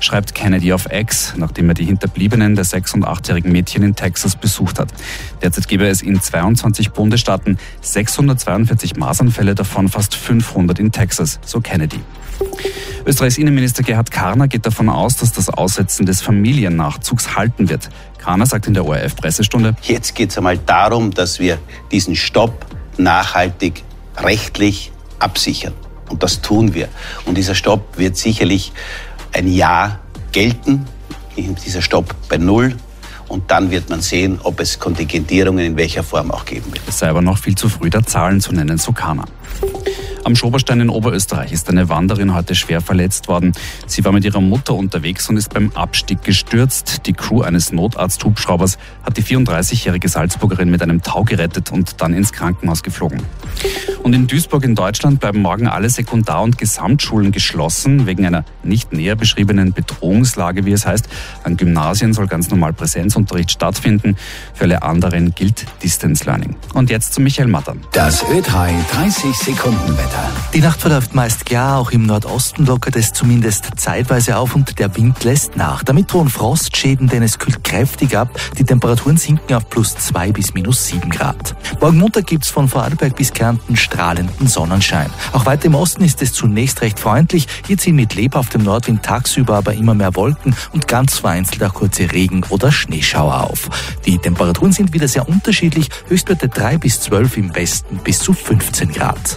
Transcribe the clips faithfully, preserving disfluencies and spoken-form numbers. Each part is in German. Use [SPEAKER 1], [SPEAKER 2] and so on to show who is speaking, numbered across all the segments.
[SPEAKER 1] schreibt Kennedy auf X, nachdem er die Hinterbliebenen der sechs- und achtjährigen Mädchen in Texas besucht hat. Derzeit gebe es in zweiundzwanzig Bundesstaaten sechshundertzweiundvierzig Masernfälle, davon fast fünfhundert in Texas, so Kennedy. Österreichs Innenminister Gerhard Karner geht davon aus, dass das Aussetzen des Familiennachzugs halten wird. Karner sagt in der O R F-Pressestunde:
[SPEAKER 2] Jetzt geht es einmal darum, dass wir diesen Stopp nachhaltig rechtlich absichern. Und das tun wir. Und dieser Stopp wird sicherlich ein Jahr gelten. Dieser Stopp bei Null. Und dann wird man sehen, ob es Kontingentierungen in welcher Form auch geben wird.
[SPEAKER 1] Es sei aber noch viel zu früh, da Zahlen zu nennen, so Karner. Am Schoberstein in Oberösterreich ist eine Wanderin heute schwer verletzt worden. Sie war mit ihrer Mutter unterwegs und ist beim Abstieg gestürzt. Die Crew eines Notarzthubschraubers hat die vierunddreißigjährige Salzburgerin mit einem Tau gerettet und dann ins Krankenhaus geflogen. Und in Duisburg in Deutschland bleiben morgen alle Sekundar- und Gesamtschulen geschlossen, wegen einer nicht näher beschriebenen Bedrohungslage, wie es heißt. An Gymnasien soll ganz normal Präsenzunterricht stattfinden. Für alle anderen gilt Distance Learning. Und jetzt zu Michael Mattern.
[SPEAKER 3] Das Ö drei dreißig Sekunden Wetter.
[SPEAKER 4] Die Nacht verläuft meist klar, auch im Nordosten lockert es zumindest zeitweise auf und der Wind lässt nach. Damit drohen Frostschäden, denn es kühlt kräftig ab. Die Temperaturen sinken auf plus zwei bis minus sieben Grad. Morgen Montag gibt's von Vorarlberg bis Kärnten strahlenden Sonnenschein. Auch weiter im Osten ist es zunächst recht freundlich. Hier ziehen mit lebhaftem Nordwind tagsüber aber immer mehr Wolken und ganz vereinzelt auch kurze Regen- oder Schneeschauer auf. Die Temperaturen sind wieder sehr unterschiedlich. Höchstwerte drei bis zwölf im Westen bis zu fünfzehn Grad.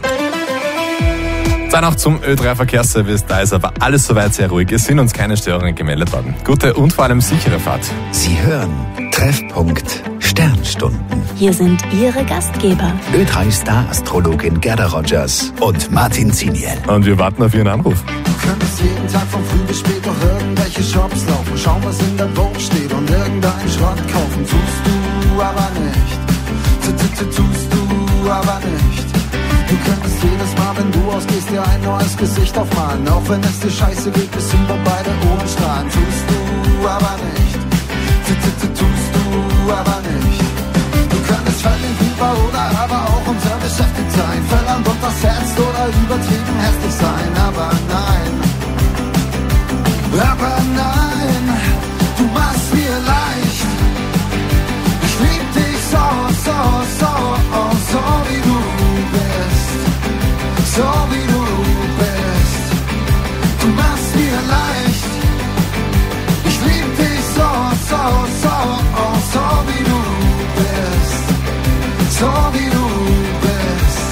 [SPEAKER 5] Dann auch zum Ö drei Verkehrsservice. Da ist aber alles soweit sehr ruhig. Es sind uns keine Störungen gemeldet worden. Gute und vor allem sichere Fahrt.
[SPEAKER 3] Sie hören Treffpunkt Sternstunden.
[SPEAKER 6] Hier sind Ihre Gastgeber.
[SPEAKER 3] Ö drei Star-Astrologin Gerda Rogers und Martin Ziniel.
[SPEAKER 5] Und wir warten auf Ihren Anruf.
[SPEAKER 7] Du könntest jeden Tag von früh bis spät durch irgendwelche Shops laufen, schauen, was in der Wohnung steht und irgendeinen Schrott kaufen. Tust du aber nicht. Tust du aber nicht. Du könntest jedes Mal, wenn du ausgehst, dir ein neues Gesicht aufmalen. Auch wenn es dir scheiße geht, bis über beide Ohren strahlen. Tust du aber nicht. Tust du aber nicht. Du könntest völlig lieber oder aber auch unterbeschäftigt sein. Verlangt und das Herz oder übertrieben hässlich sein. Aber nein. Aber nein. Du machst mir leicht. Ich lieb dich so, so, so, oh, so wie du bist. So wie du bist. Du machst mir leicht. Ich lieb dich so, so, so, oh, so wie du bist. So wie du bist.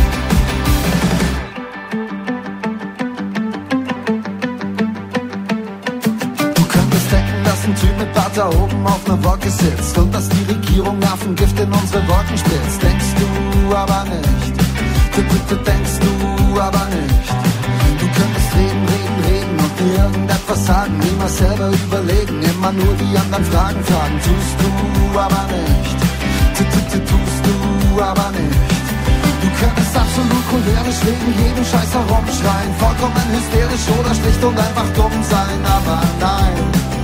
[SPEAKER 7] Du könntest denken, dass ein Typ mit Bart da oben auf einer Wolke sitzt und dass die Regierung Affengift in unsere Wolken spritzt. Denkst du aber nicht. Du, du, du denkst du aber nicht. Du könntest reden, reden, reden und dir irgendetwas sagen, niemals selber überlegen, immer nur die anderen Fragen fragen. Tust du aber nicht. Tu, tu, tu, tust du aber nicht. Du könntest absolut cholerisch wegen jedem Scheiß herumschreien, vollkommen hysterisch oder schlicht und einfach dumm sein, aber nein.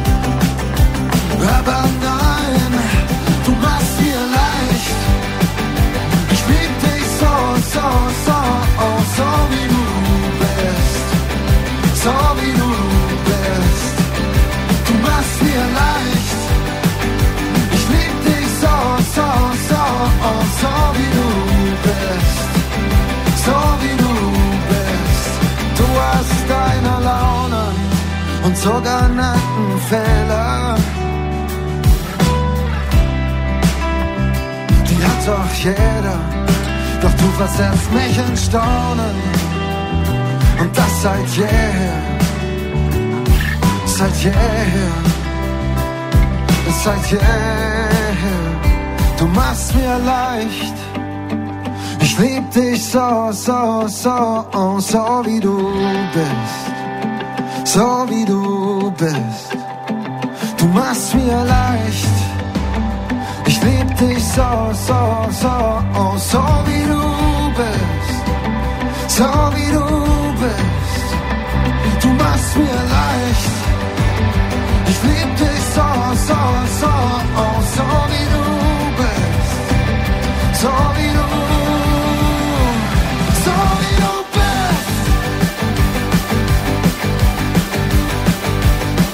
[SPEAKER 7] Aber nein, du machst mir leicht. Ich lieb dich so, so, so, oh, so wie du bist. So wie du bist. Du machst mir leicht. Ich lieb dich so, so, so, oh, so wie du bist. So wie du bist. Du hast deine Laune und sogar Nackenfehler. Die hat doch jeder, doch du versetzt mich in Staunen. Und das seit jeher, seit jeher, seit jeher. Du machst mir leicht. Ich lieb dich so, so, so, oh, so wie du bist. So wie du bist. Du machst mir leicht. Ich lieb dich so, so, so, oh, so wie du bist. So wie du bist. Du machst mir leicht. Ich lieb dich so, so, so, oh, so wie du bist. So wie du, so wie du bist.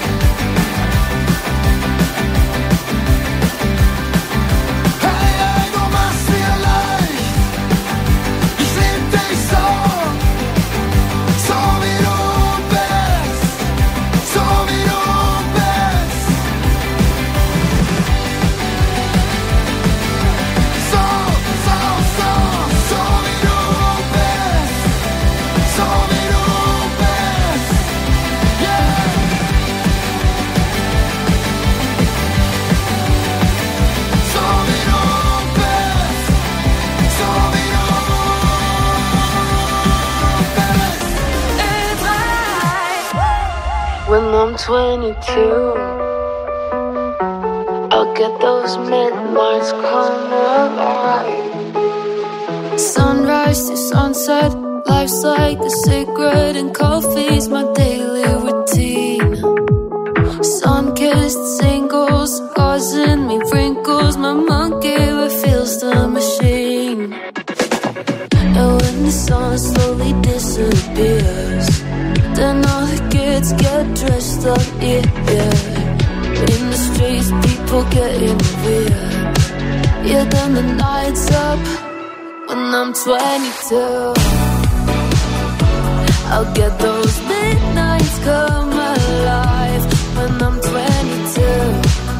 [SPEAKER 8] I'm twenty-two, I'll get those midnights come alive. Sunrise to sunset, life's like a cigarette and coffee's my daily routine. Sun-kissed singles causing me wrinkles, my monkey refills the machine. And when the sun slowly disappears, then all the kids get dressed up, yeah, yeah. In the streets, people getting weird. Yeah, then the night's up when I'm twenty-two. I'll get those midnights come alive when I'm twenty-two.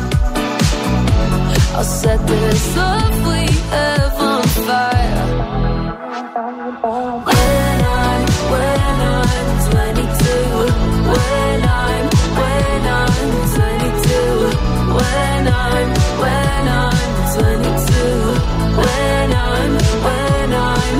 [SPEAKER 8] I'll set this love we have on fire. When I'm, when I'm twenty-two, when I'm, when I'm twenty-two, when I'm, when I'm twenty-two, when I'm, when I'm.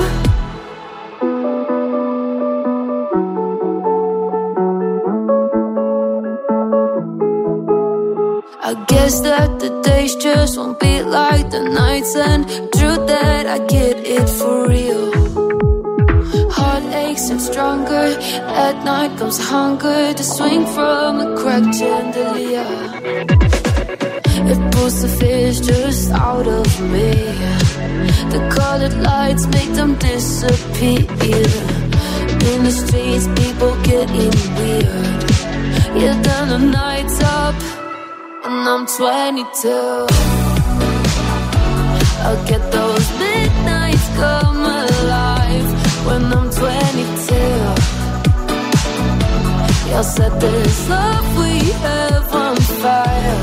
[SPEAKER 8] I guess that the days just won't be like the nights, and true that I get it for real. Heartaches and stronger, at night comes hunger to swing from a cracked chandelier. It pulls the fish just out of me. The colored lights make them disappear. In the streets, people getting weird. Yeah, then the night's up and I'm twenty-two. I'll get those midnights come alive when I'm twenty-two. I'll set this love we have on fire.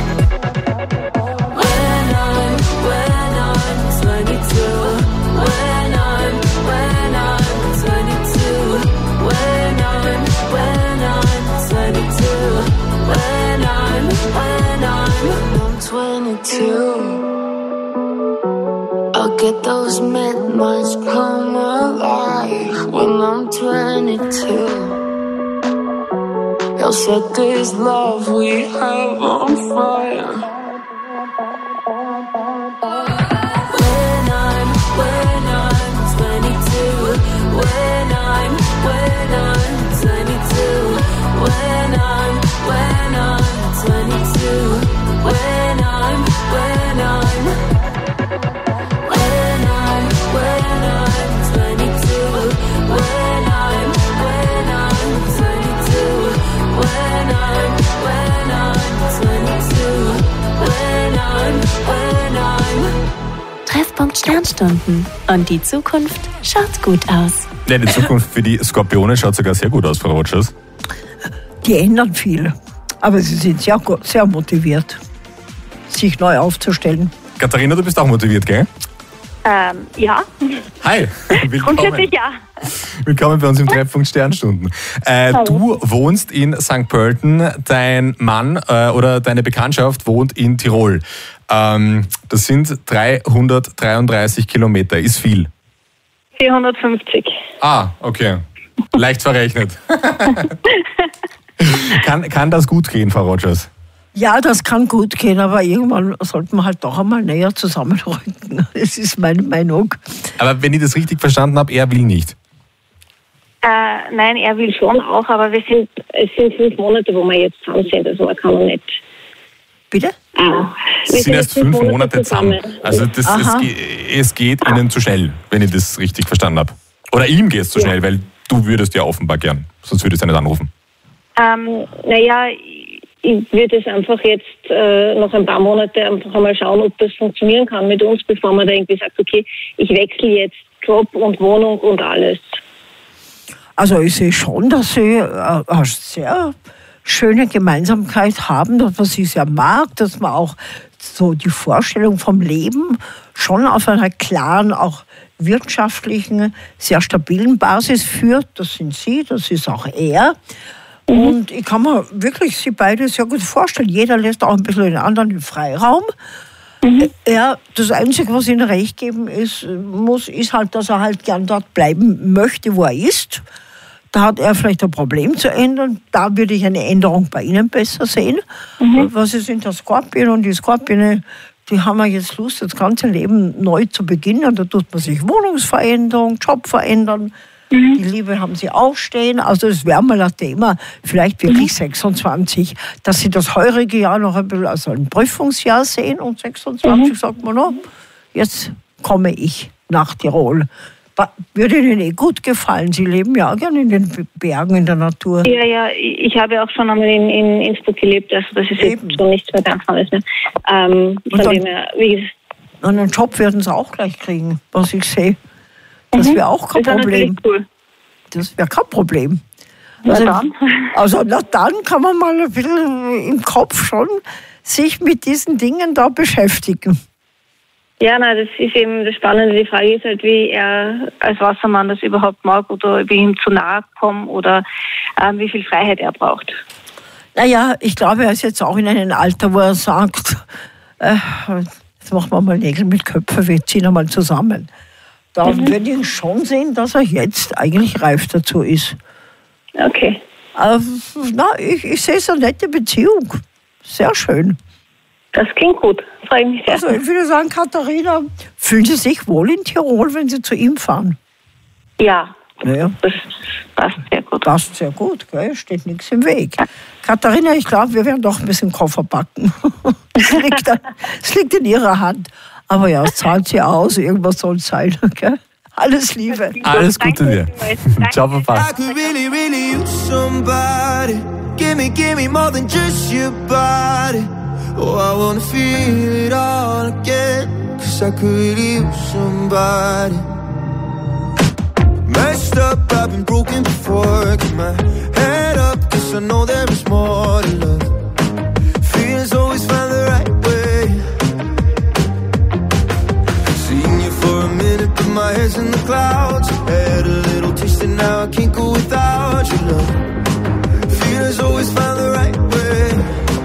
[SPEAKER 8] When I'm, when I'm twenty-two, when I'm, when I'm twenty-two, when I'm, when I'm twenty-two, when I'm, when I'm, I'm twenty-two. I'll get those midnights come alive when I'm twenty-two. I'll set this love we have on fire. When I'm, when I'm twenty-two, when I'm, when I'm twenty-two, when I'm, when I'm twenty-two, when I'm, when I'm, when I'm, when I'm twenty-two, when I'm, when I'm twenty-two, when I'm, when I'm twenty-two, when I'm, when I'm.
[SPEAKER 6] Treffpunkt Sternstunden. Und die Zukunft schaut gut aus.
[SPEAKER 5] Ja, die Zukunft für die Skorpione schaut sogar sehr gut aus, Frau Rogers.
[SPEAKER 9] Die ändern viel, aber sie sind sehr, sehr motiviert, sich neu aufzustellen.
[SPEAKER 5] Katharina, du bist auch motiviert, gell?
[SPEAKER 10] Ähm, ja.
[SPEAKER 5] Hi, willkommen.
[SPEAKER 10] Grundsätzlich ja.
[SPEAKER 5] Willkommen bei uns im Treffpunkt Sternstunden. Äh, du wohnst in Sankt Pölten, dein Mann äh, oder deine Bekanntschaft wohnt in Tirol. Ähm, das sind dreihundertdreiunddreißig Kilometer, ist viel.
[SPEAKER 10] vierhundertfünfzig.
[SPEAKER 5] Ah, okay. Leicht verrechnet. kann, kann das gut gehen, Frau Rogers?
[SPEAKER 9] Ja, das kann gut gehen, aber irgendwann sollte man halt doch einmal näher zusammenrücken. Das ist meine Meinung.
[SPEAKER 5] Aber wenn ich das richtig verstanden habe, er will nicht.
[SPEAKER 10] Äh, nein, er will schon auch, aber wir sind, es sind fünf Monate, wo wir jetzt zusammen sind, also man kann noch nicht.
[SPEAKER 9] Bitte?
[SPEAKER 10] Ah,
[SPEAKER 5] Sie sind, sind erst fünf Monate, Monate zusammen. zusammen. Also das, es, es geht Ihnen zu schnell, wenn ich das richtig verstanden habe. Oder ihm geht es zu ja. schnell, weil du würdest ja offenbar gern, sonst würdest du ja nicht anrufen.
[SPEAKER 10] Ähm, naja, ich würde es einfach jetzt äh, noch ein paar Monate einfach einmal schauen, ob das funktionieren kann mit uns, bevor man da irgendwie sagt, okay, ich wechsle jetzt Job und Wohnung und alles.
[SPEAKER 9] Also ich sehe schon, dass sie äh, eine sehr schöne Gemeinsamkeit haben, dass man sie sehr mag, dass man auch so die Vorstellung vom Leben schon auf einer klaren, auch wirtschaftlichen, sehr stabilen Basis führt. Das sind sie, das ist auch er. Mhm. Und ich kann mir wirklich sie beide sehr gut vorstellen. Jeder lässt auch ein bisschen den anderen den Freiraum. Mhm. Er, das Einzige, was ihm recht geben ist, muss, ist halt, dass er halt gern dort bleiben möchte, wo er ist. Da hat er vielleicht ein Problem zu ändern. Da würde ich eine Änderung bei Ihnen besser sehen. Mhm. Was ist in der Skorpion? Und die Skorpione, die haben ja jetzt Lust, das ganze Leben neu zu beginnen. Da tut man sich Wohnungsveränderung, Job verändern. Mhm. Die Liebe haben sie auch stehen. Also das wäre mal ein Thema, vielleicht wirklich mhm. sechsundzwanzig, dass sie das heurige Jahr noch ein bisschen als ein Prüfungsjahr sehen. Und sechsundzwanzig mhm. sagt man, no, jetzt komme ich nach Tirol. Würde Ihnen eh gut gefallen. Sie leben ja auch gerne in den Bergen, in der Natur.
[SPEAKER 10] Ja, ja, ich habe ja auch schon einmal in, in Innsbruck gelebt, also das ist Eben. jetzt schon nichts mehr ganz anderes. Ne? Ähm, von
[SPEAKER 9] dann,
[SPEAKER 10] dem her, wie
[SPEAKER 9] einen Job werden Sie auch gleich kriegen, was ich sehe. Das wäre auch kein
[SPEAKER 10] das
[SPEAKER 9] Problem.
[SPEAKER 10] Cool.
[SPEAKER 9] Das wäre kein Problem.
[SPEAKER 10] Na
[SPEAKER 9] Also,
[SPEAKER 10] dann.
[SPEAKER 9] also na dann kann man mal ein bisschen im Kopf schon sich mit diesen Dingen da beschäftigen.
[SPEAKER 10] Ja, nein, das ist eben das Spannende. Die Frage ist halt, wie er als Wassermann das überhaupt mag oder ob ich ihm zu nahe komme oder ähm, wie viel Freiheit er braucht.
[SPEAKER 9] Naja, ich glaube, er ist jetzt auch in einem Alter, wo er sagt, äh, jetzt machen wir mal Nägel mit Köpfen, wir ziehen einmal zusammen. Da mhm. würde ich schon sehen, dass er jetzt eigentlich reif dazu ist.
[SPEAKER 10] Okay.
[SPEAKER 9] Äh, na, ich, ich sehe so eine nette Beziehung. Sehr schön.
[SPEAKER 10] Das klingt gut, freue mich sehr.
[SPEAKER 9] Also ich würde sagen, Katharina, fühlen Sie sich wohl in Tirol, wenn Sie zu ihm fahren?
[SPEAKER 10] Ja,
[SPEAKER 9] naja.
[SPEAKER 10] das passt sehr gut.
[SPEAKER 9] Passt sehr gut, gell? Steht nichts im Weg. Ja. Katharina, ich glaube, wir werden doch ein bisschen Koffer packen. Es liegt, es liegt in Ihrer Hand. Aber ja, es zahlt sie aus, irgendwas soll es sein. Gell? Alles Liebe.
[SPEAKER 5] Alles Gute dir. Ciao, Papa.
[SPEAKER 7] I could really, really use somebody. Give me, give me more than just your body. Oh, I wanna feel it all again. Cause I could really use somebody. Messed up, I've been broken before. Keep my head up, cause I know there is more to love. Feelings always find the right way. Seen you for a minute, but my head's in the clouds. Had a little taste and now I can't go without your love. Feelings always find the right way.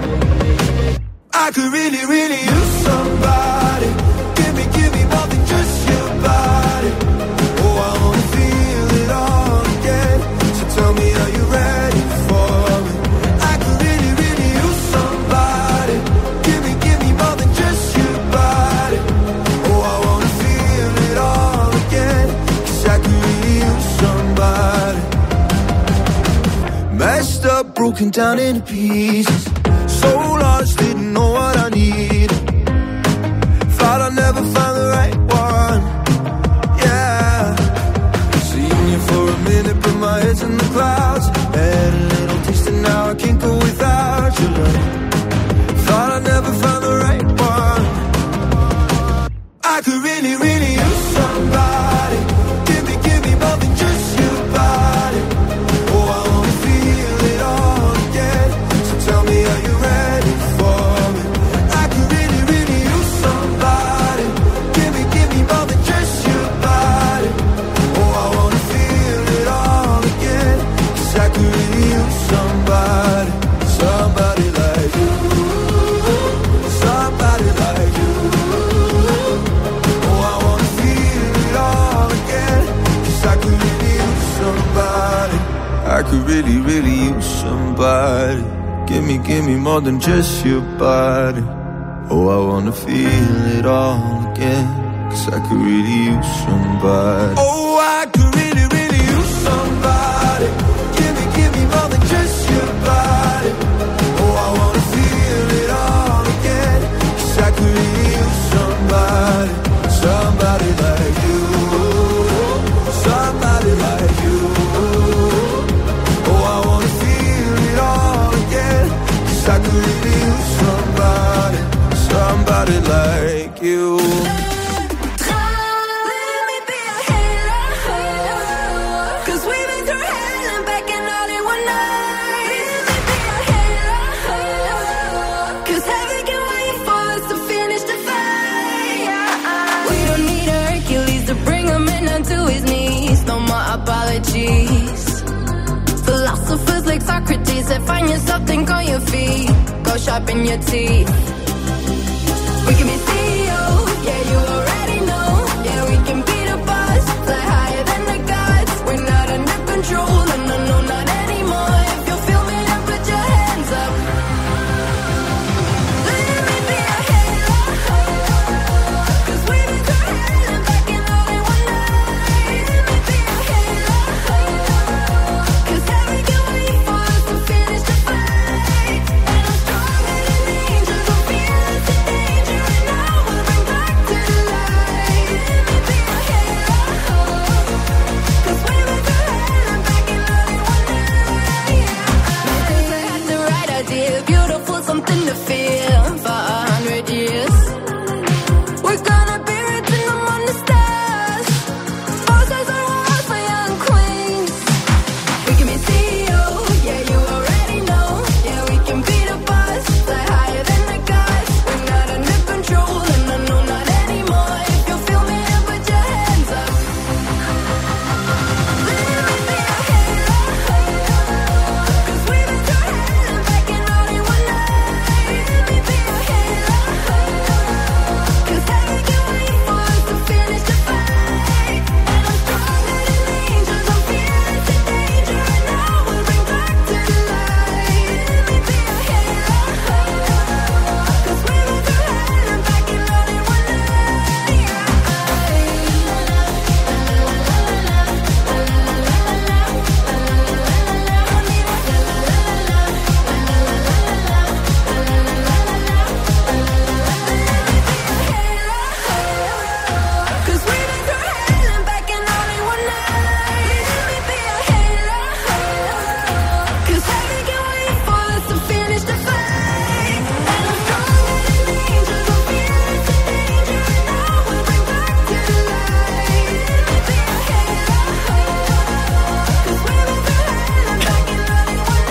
[SPEAKER 7] I could really, really use somebody. Give me, give me more than just your body. Oh, I wanna feel it all again. So tell me, are you ready for me? I could really, really use somebody. Give me, give me more than just your body. Oh, I wanna feel it all again. Cause I could really use somebody. Messed up, broken down into pieces. So lost, didn't know what I needed. Thought I'd never find the right one. Yeah. Seen you for a minute, but my head's in the clouds. Had a little taste and now I can't go without your love. Thought I'd never find the right one. I could really, really use somebody. Give me, give me more than just your body. Oh, I wanna feel it all again. So tell me, are you ready for me? I could really, really use somebody. Give me, give me more than just your body. Oh, I wanna feel it all again. Cause I could really use somebody. Somebody like you. Somebody like you. Oh, I wanna feel it all again. Cause I could really use somebody. I could really, really use somebody. Give me, give me more than just your body. Oh, I wanna feel it all again. Cause I could really use somebody. Oh, I could really, really use somebody. Give me, give me more than just your body. Oh, I wanna feel it all again. Cause I could really use somebody. Somebody like you. Somebody like you. Oh, I wanna feel it all again. Cause I could really use somebody. Somebody like you.
[SPEAKER 8] Philosophers like Socrates that find yourself, think on your feet, go sharpen your teeth. We can be C E O, yeah, you already know. Yeah, we can be the boss, fly higher than the gods. We're not under control, and no, to feel for a hundred years. We're gonna be written among the stars. Bosses are all for young queens. We can be C E O, yeah, you already know. Yeah, we can be the boss, fly higher than the gods. We're not under control, and I know not anymore. If you feel me, then put your hands up. Let me be a halo, cause we've been through hell and back in only one night. Let me be a halo, cause heaven can wait for us to finish the fight. And I'm stronger than angels, I'm fearless in danger, and I will bring back to the light. Let me be a halo, cause we've been through hell and back in only one night. Cause we've been through hell and back in only one night. Let me be a halo, cause heaven can wait for us to finish the fight. And I'm stronger than angels, I'm fearless in danger, and I will bring back to the light. Let me be a halo, cause we've been through hell and back in only one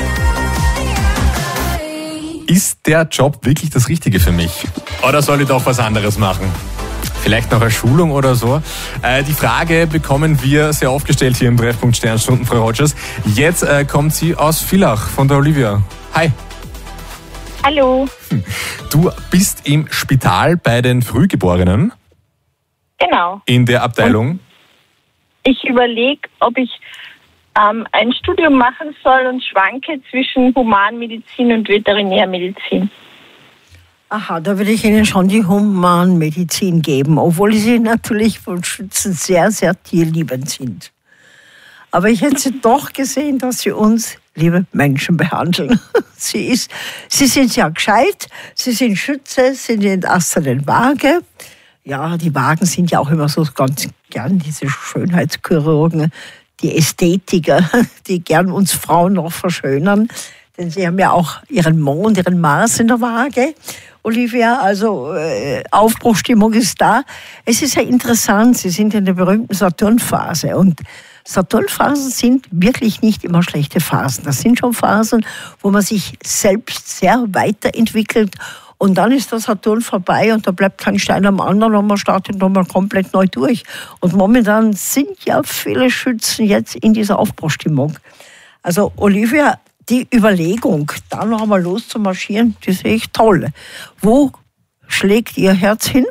[SPEAKER 8] night.
[SPEAKER 5] Ist der Job wirklich das Richtige für mich? Oder soll ich doch was anderes machen? Vielleicht noch eine Schulung oder so. Äh, die Frage bekommen wir sehr oft gestellt hier im Treffpunkt Sternstunden, Frau Rogers. Jetzt äh, kommt sie aus Villach von der Olivia. Hi.
[SPEAKER 11] Hallo.
[SPEAKER 5] Du bist im Spital bei den Frühgeborenen
[SPEAKER 11] Genau.
[SPEAKER 5] in der Abteilung.
[SPEAKER 11] Ich überlege, ob ich ähm, ein Studium machen soll und schwanke zwischen Humanmedizin und Veterinärmedizin.
[SPEAKER 9] Aha, da würde ich Ihnen schon die Humanmedizin geben, obwohl Sie natürlich von Schützen sehr, sehr tierliebend sind. Aber ich hätte doch gesehen, dass Sie uns, liebe Menschen, behandeln. Sie, ist, Sie sind sehr gescheit, Sie sind Schütze, sind in der asteren Waage. Ja, die Wagen sind ja auch immer so ganz gern diese Schönheitschirurgen, die Ästhetiker, die gern uns Frauen noch verschönern. Denn sie haben ja auch ihren Mond, ihren Mars in der Waage. Olivia, also äh, Aufbruchstimmung ist da. Es ist ja interessant, Sie sind in der berühmten Saturnphase. Und Saturnphasen sind wirklich nicht immer schlechte Phasen. Das sind schon Phasen, wo man sich selbst sehr weiterentwickelt. Und dann ist der Saturn vorbei und da bleibt kein Stein am anderen und man startet nochmal komplett neu durch. Und momentan sind ja viele Schützen jetzt in dieser Aufbruchstimmung. Also Olivia, die Überlegung, da noch einmal loszumarschieren, die sehe ich toll. Wo schlägt Ihr Herz hin?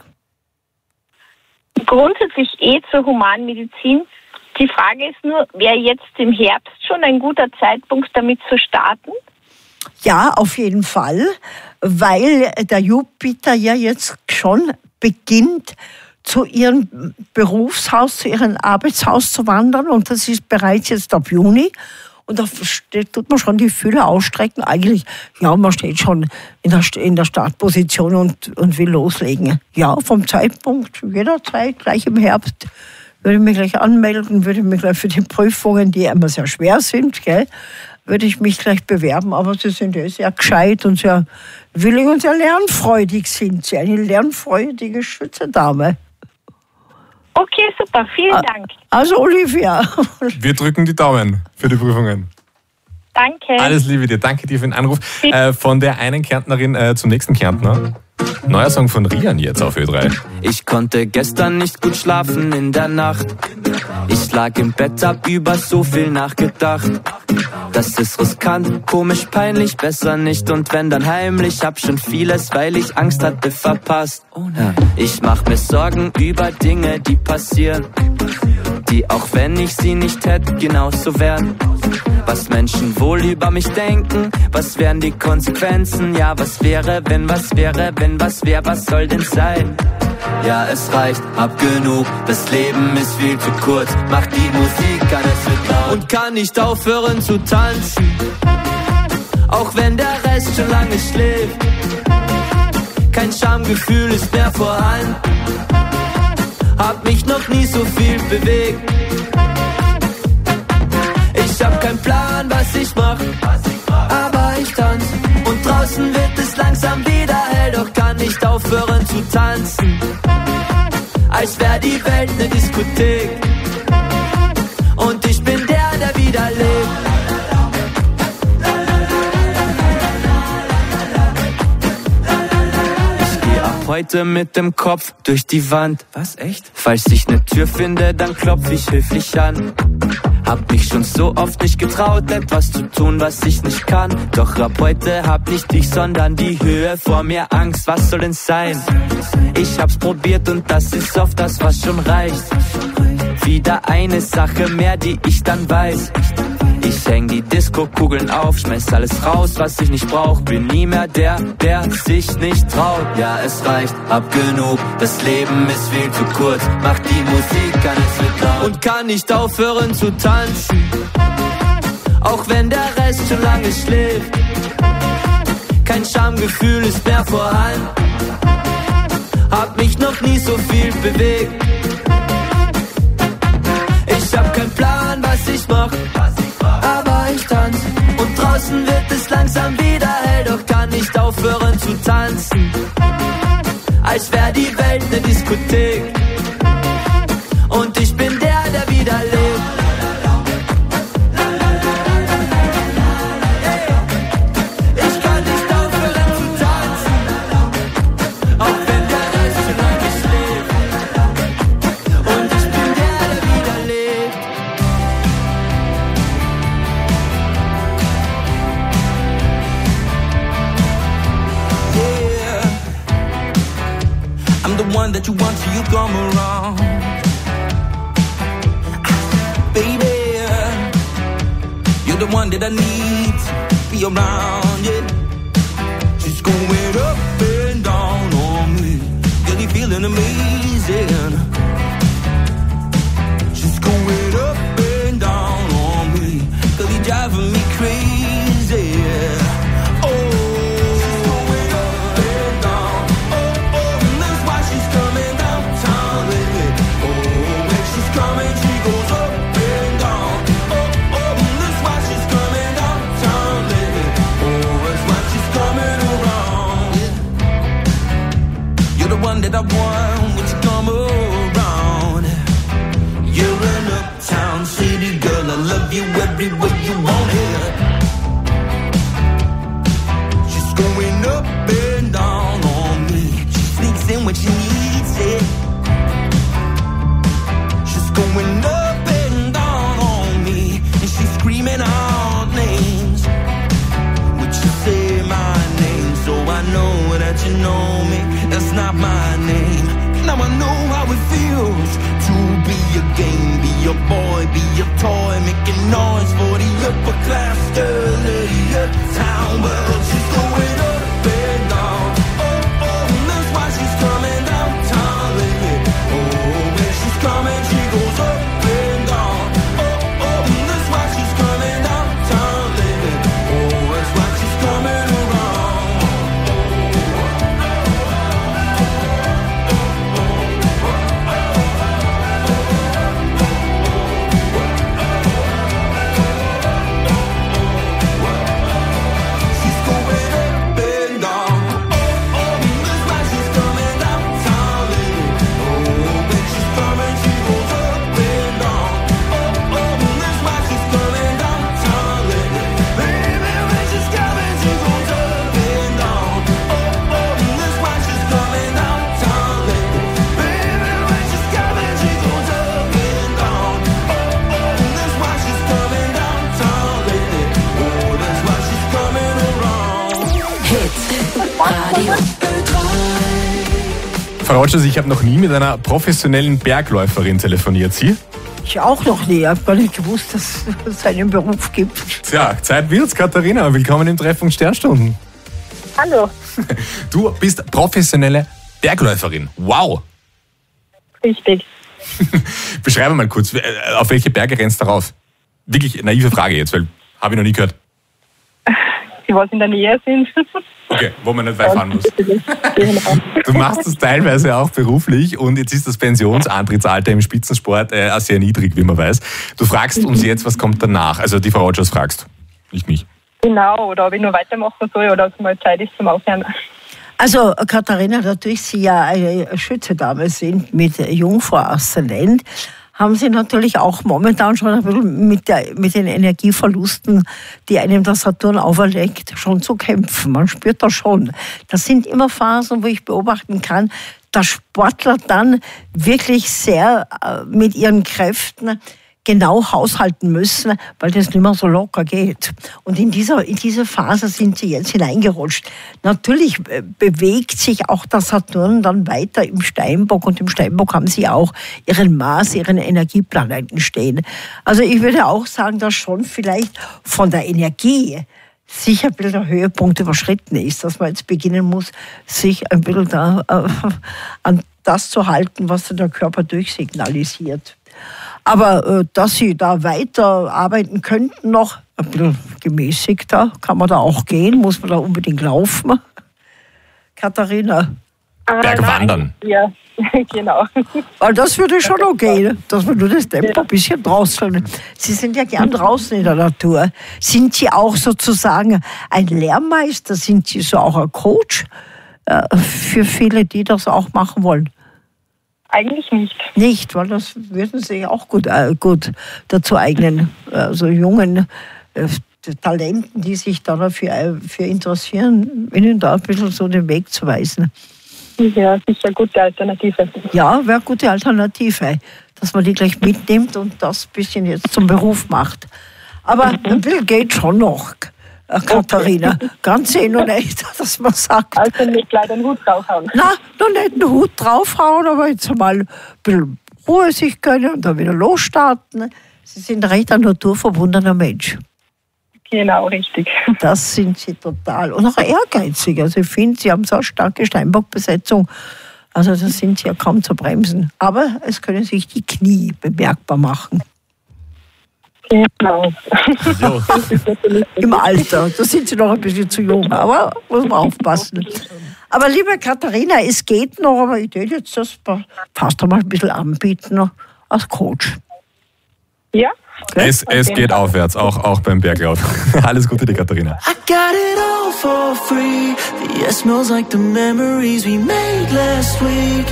[SPEAKER 11] Grundsätzlich eh zur Humanmedizin. Die Frage ist nur, wäre jetzt im Herbst schon ein guter Zeitpunkt, damit zu starten?
[SPEAKER 9] Ja, auf jeden Fall, weil der Jupiter ja jetzt schon beginnt, zu ihrem Berufshaus, zu ihrem Arbeitshaus zu wandern und das ist bereits jetzt ab Juni. Und da tut man schon die Fühler ausstrecken. Eigentlich, ja, man steht schon in der, in der Startposition und, und will loslegen. Ja, vom Zeitpunkt jederzeit, gleich im Herbst, würde ich mich gleich anmelden, würde ich mich gleich für die Prüfungen, die immer sehr schwer sind, gell, würde ich mich gleich bewerben. Aber Sie sind ja sehr gescheit und sehr willig und sehr lernfreudig sind Sie. Eine lernfreudige Schützedame.
[SPEAKER 11] Okay, super, vielen Dank.
[SPEAKER 9] Also Olivia.
[SPEAKER 5] Wir drücken die Daumen für die Prüfungen.
[SPEAKER 11] Danke.
[SPEAKER 5] Alles Liebe dir, danke dir für den Anruf. Äh, von der einen Kärntnerin äh, zum nächsten Kärntner. Neuer Song von Rian jetzt auf Ö drei.
[SPEAKER 12] Ich konnte gestern nicht gut schlafen in der Nacht. Ich lag im Bett, hab über so viel nachgedacht. Das ist riskant, komisch, peinlich, besser nicht. Und wenn dann heimlich, hab schon vieles, weil ich Angst hatte, verpasst. Ja, ich mach mir Sorgen über Dinge, die passieren, die, auch wenn ich sie nicht hätte, genauso wären. Was Menschen wohl über mich denken, was wären die Konsequenzen? Ja, was wäre, wenn was wäre, wenn was wär, was soll denn sein? Ja, es reicht, hab genug, das Leben ist viel zu kurz. Mach die Musik, alles wird laut und kann nicht aufhören zu tanzen. Auch wenn der Rest schon lange schläft, kein Schamgefühl ist mehr vorhanden. Hab mich noch nie so viel bewegt. Ich hab keinen Plan, was ich mach, aber ich tanz und trau draußen wird es langsam wieder hell, doch kann nicht aufhören zu tanzen. Als wär die Welt ne Diskothek und ich bin der, der wieder lebt. Ich geh ab heute mit dem Kopf durch die Wand. Was, echt? Falls ich ne Tür finde, dann klopf ich höflich an. Hab mich schon so oft nicht getraut, etwas zu tun, was ich nicht kann. Doch ab heute hab nicht dich, sondern die Höhe vor mir Angst. Was soll denn sein? Ich hab's probiert und das ist oft das, was schon reicht. Wieder eine Sache mehr, die ich dann weiß. Ich häng die Disco-Kugeln auf, schmeiß alles raus, was ich nicht brauch. Bin nie mehr der, der sich nicht traut. Ja, es reicht, hab genug, das Leben ist viel zu kurz. Mach die Musik, kann es wird laut und kann nicht aufhören zu tanzen. Auch wenn der Rest schon lange schläft. Kein Schamgefühl ist mehr vorhanden. Hab mich noch nie so viel bewegt. Ich hab keinen Plan, was ich mach, aber ich tanz. Und draußen wird es langsam wieder hell, doch kann nicht aufhören zu tanzen. Als wär die Welt ne Diskothek und ich bin der, der wieder lebt. That you want till you come around, baby. You're the one that I need to be around, yeah. She's going up and down on me, really feeling amazing. She's going up and down on me, really driving me crazy. Oh. That I want when you come around. You're an uptown city girl, I love you everywhere you want it. She's going up and down on me. She sneaks in when she needs it. She's going up and down on me, and she's screaming out names. Would you say my name so I know that you know me? That's not my name. Now I know how it feels to be a game, be a boy, be a toy, making noise for the upper class girl of the uptown world. She's going up and down. Oh, oh, that's why she's coming downtown lately. Oh, when she's coming, she goes up and down. Oh, oh, that's why she's coming downtown lately. Oh, that's why she's coming around.
[SPEAKER 5] Frau Rogers, ich habe noch nie mit einer professionellen Bergläuferin telefoniert. Sie?
[SPEAKER 9] Ich auch noch nie. Ich habe gar nicht gewusst, dass es einen Beruf gibt.
[SPEAKER 5] Tja, Zeit wird's, Katharina. Willkommen im Treffpunkt Sternstunden.
[SPEAKER 11] Hallo.
[SPEAKER 5] Du bist professionelle Bergläuferin. Wow.
[SPEAKER 11] Richtig.
[SPEAKER 5] Beschreibe mal kurz, auf welche Berge rennst du rauf? Wirklich naive Frage jetzt, weil habe ich noch nie gehört.
[SPEAKER 11] Die, was in der Nähe sind.
[SPEAKER 5] Okay, wo man nicht weit fahren muss. Du machst das teilweise auch beruflich und jetzt ist das Pensionsantrittsalter im Spitzensport äh, sehr niedrig, wie man weiß. Du fragst uns jetzt, was kommt danach? Also die Frau Rogers fragst, nicht mich.
[SPEAKER 11] Genau, oder ob ich nur weitermachen soll oder ob es mal Zeit ist zum Aufhören.
[SPEAKER 9] Also Katharina, dadurch Sie ja eine Schützedame sind mit Jungfrau Aszendent, haben Sie natürlich auch momentan schon ein bisschen mit, der, mit den Energieverlusten, die einem der Saturn auferlegt, schon zu kämpfen. Man spürt das schon. Das sind immer Phasen, wo ich beobachten kann, dass Sportler dann wirklich sehr äh, mit ihren Kräften genau haushalten müssen, weil das nicht mehr so locker geht. Und in dieser, in diese Phase sind sie jetzt hineingerutscht. Natürlich bewegt sich auch der Saturn dann weiter im Steinbock und im Steinbock haben sie auch ihren Mars, ihren Energieplaneten stehen. Also ich würde auch sagen, dass schon vielleicht von der Energie sicher ein bisschen der Höhepunkt überschritten ist, dass man jetzt beginnen muss, sich ein bisschen da, äh, an das zu halten, was der Körper durchsignalisiert. Aber äh, dass sie da weiter arbeiten könnten noch, ein bisschen gemäßigter, kann man da auch gehen, muss man da unbedingt laufen. Katharina?
[SPEAKER 5] Bergwandern.
[SPEAKER 11] Ja, genau.
[SPEAKER 9] Weil das würde schon okay, dass man nur das Tempo ein bisschen draußen. Sie sind ja gern draußen in der Natur. Sind Sie auch sozusagen ein Lehrmeister? Sind Sie so auch ein Coach äh, für viele, die das auch machen wollen?
[SPEAKER 11] Eigentlich nicht.
[SPEAKER 9] Nicht, weil das würden Sie auch gut, äh, gut dazu eignen. Also jungen äh, Talenten, die sich da dafür äh, für interessieren, ihnen da ein bisschen so den Weg zu weisen.
[SPEAKER 11] Ja, sicher eine gute Alternative.
[SPEAKER 9] Ja, wäre eine gute Alternative, dass man die gleich mitnimmt und das ein bisschen jetzt zum Beruf macht. Aber mhm. ein bisschen geht schon noch, Katharina. Okay. Ganz eh noch nicht, dass man sagt.
[SPEAKER 11] Also nicht gleich den Hut draufhauen.
[SPEAKER 9] Nein, noch nicht den Hut draufhauen, aber jetzt mal ein bisschen Ruhe sich gönnen und dann wieder losstarten. Sie sind recht ein naturverbundener Mensch.
[SPEAKER 11] Genau, richtig.
[SPEAKER 9] Das sind Sie total. Und auch ehrgeizig. Also ich finde, Sie haben so eine starke Steinbock-Besetzung. Also das sind Sie ja kaum zu bremsen. Aber es können sich die Knie bemerkbar machen.
[SPEAKER 11] Genau.
[SPEAKER 9] Im Alter. Da sind Sie noch ein bisschen zu jung. Aber muss man aufpassen. Aber liebe Katharina, es geht noch, aber ich würde jetzt das fast einmal ein bisschen anbieten noch als Coach.
[SPEAKER 11] Ja.
[SPEAKER 5] Es, es geht aufwärts, auch, auch beim Berglauf. Alles Gute, die Katharina.
[SPEAKER 12] I got it all for free. The air smells like the memories we made last week.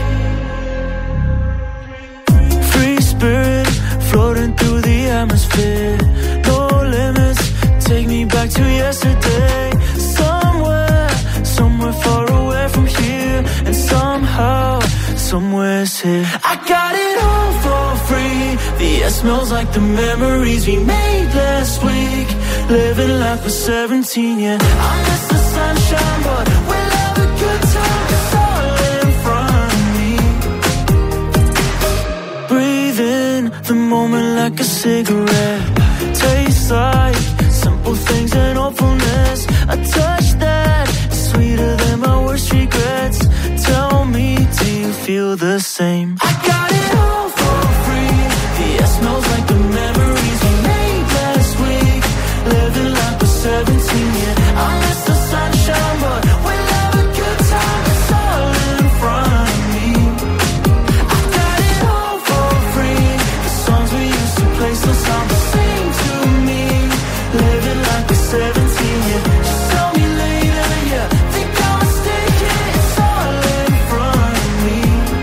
[SPEAKER 12] Free spirit floating through the atmosphere. No limits, take me back to yesterday. Somewhere, somewhere far away from here. And somehow, somewhere's here. I got it all for free. The air smells like the memories we made last week. Living like we're seventeen, yeah. I miss the sunshine, but we'll have a good time. It's all in front of me. Breathe in the moment like a cigarette. Tastes like simple things and hopefulness. A touch that is sweeter than my worst regrets. Tell me, do you feel the same? I got it all for free. The air smells like the memories we made last week. Living like we're seventeen, yeah. I miss the sunshine, but we'll have a good time. It's all in front of me. I got it all for free. The songs we used to play still sound the same to me. Living like we're seventeen, yeah. Just tell me later, yeah. Think I'm mistaken. It's all in front of me.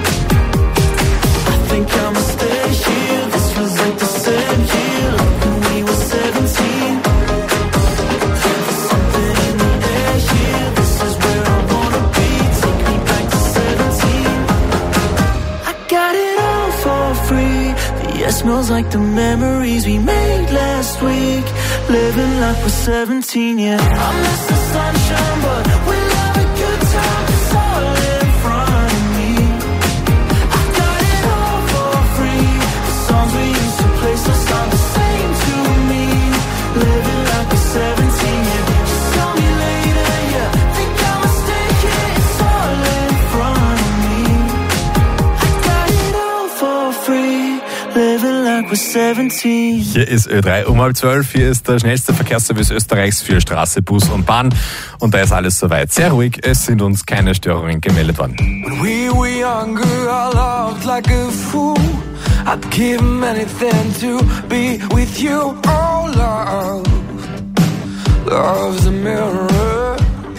[SPEAKER 12] I think I'ma stay here. This feels like the same year, like when we were seventeen. There's something in the air here. This is where I wanna be. Take me back to seventeen. I got it all for free. The air smells like the memories we made last week. Living like we're seventeen, yeah. I miss the sunshine, but we'll have a good time. It's all in front of me. I got it all for free. The songs we used to play still sound the same to me. Living like we're seventeen, yeah. Just tell me later, yeah. Think I'm mistaken. It's all in front of me. I got it all for free. Living like we're seventeen.
[SPEAKER 5] Hier ist Ö drei um halb zwölf. Hier ist der schnellste Verkehrsservice Österreichs für Straße, Bus und Bahn. Und da ist alles soweit sehr ruhig. Es sind uns keine Störungen gemeldet worden.
[SPEAKER 13] When we were younger, I loved like a fool. I'd give anything to be with you, oh love. Love's a mirror.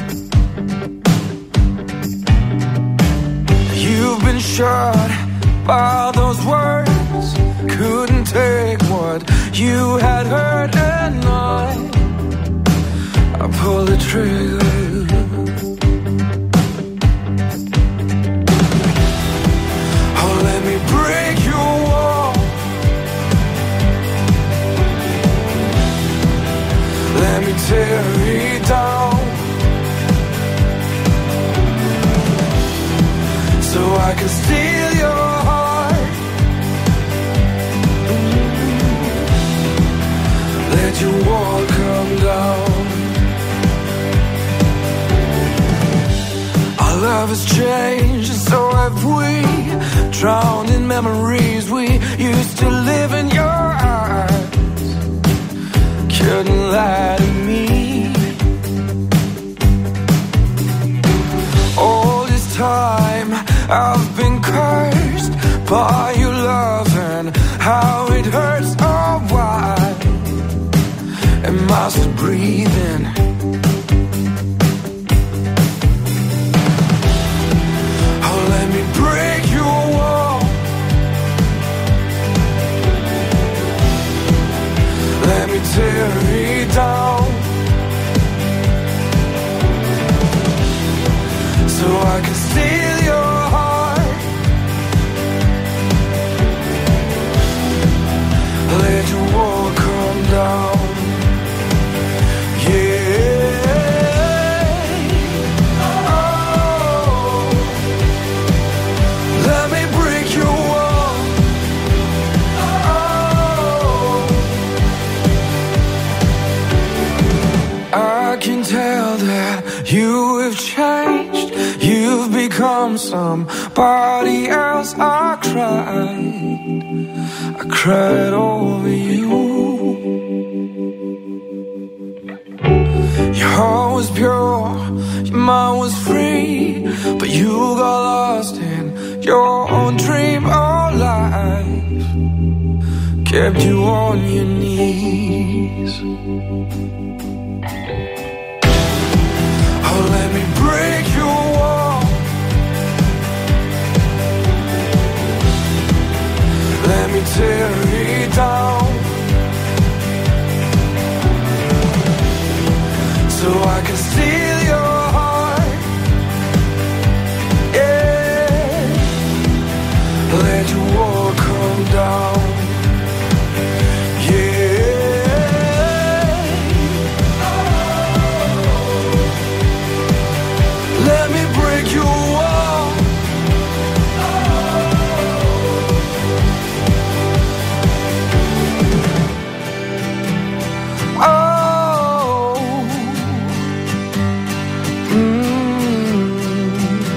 [SPEAKER 13] You've been shot by those words. Couldn't take what you had heard, and I, I pulled the trigger. Oh, let me break your wall. Let me tear it down, so I can steal your heart. Let your wall come down. Our love has changed, and so have we. Drowned in memories we used to live in. Your eyes couldn't lie to me. All this time I've been cursed by your love and how it hurts. Oh, why am I still breathing? Oh, let me break your wall. Let me tear it down, so I can steal your heart. Let your wall come down. Yeah. Oh, let me break your wall. Oh, I can tell that you have changed. You've become somebody else. I cried, I cried over you. Your heart was pure, your mind was free, but you got lost in your own dream. All life kept you on your knees. Oh, let me break your wall. Let me tear it down, so I can steal your heart. Yeah. Let your wall come down. Let me break your wall. Oh. Mm.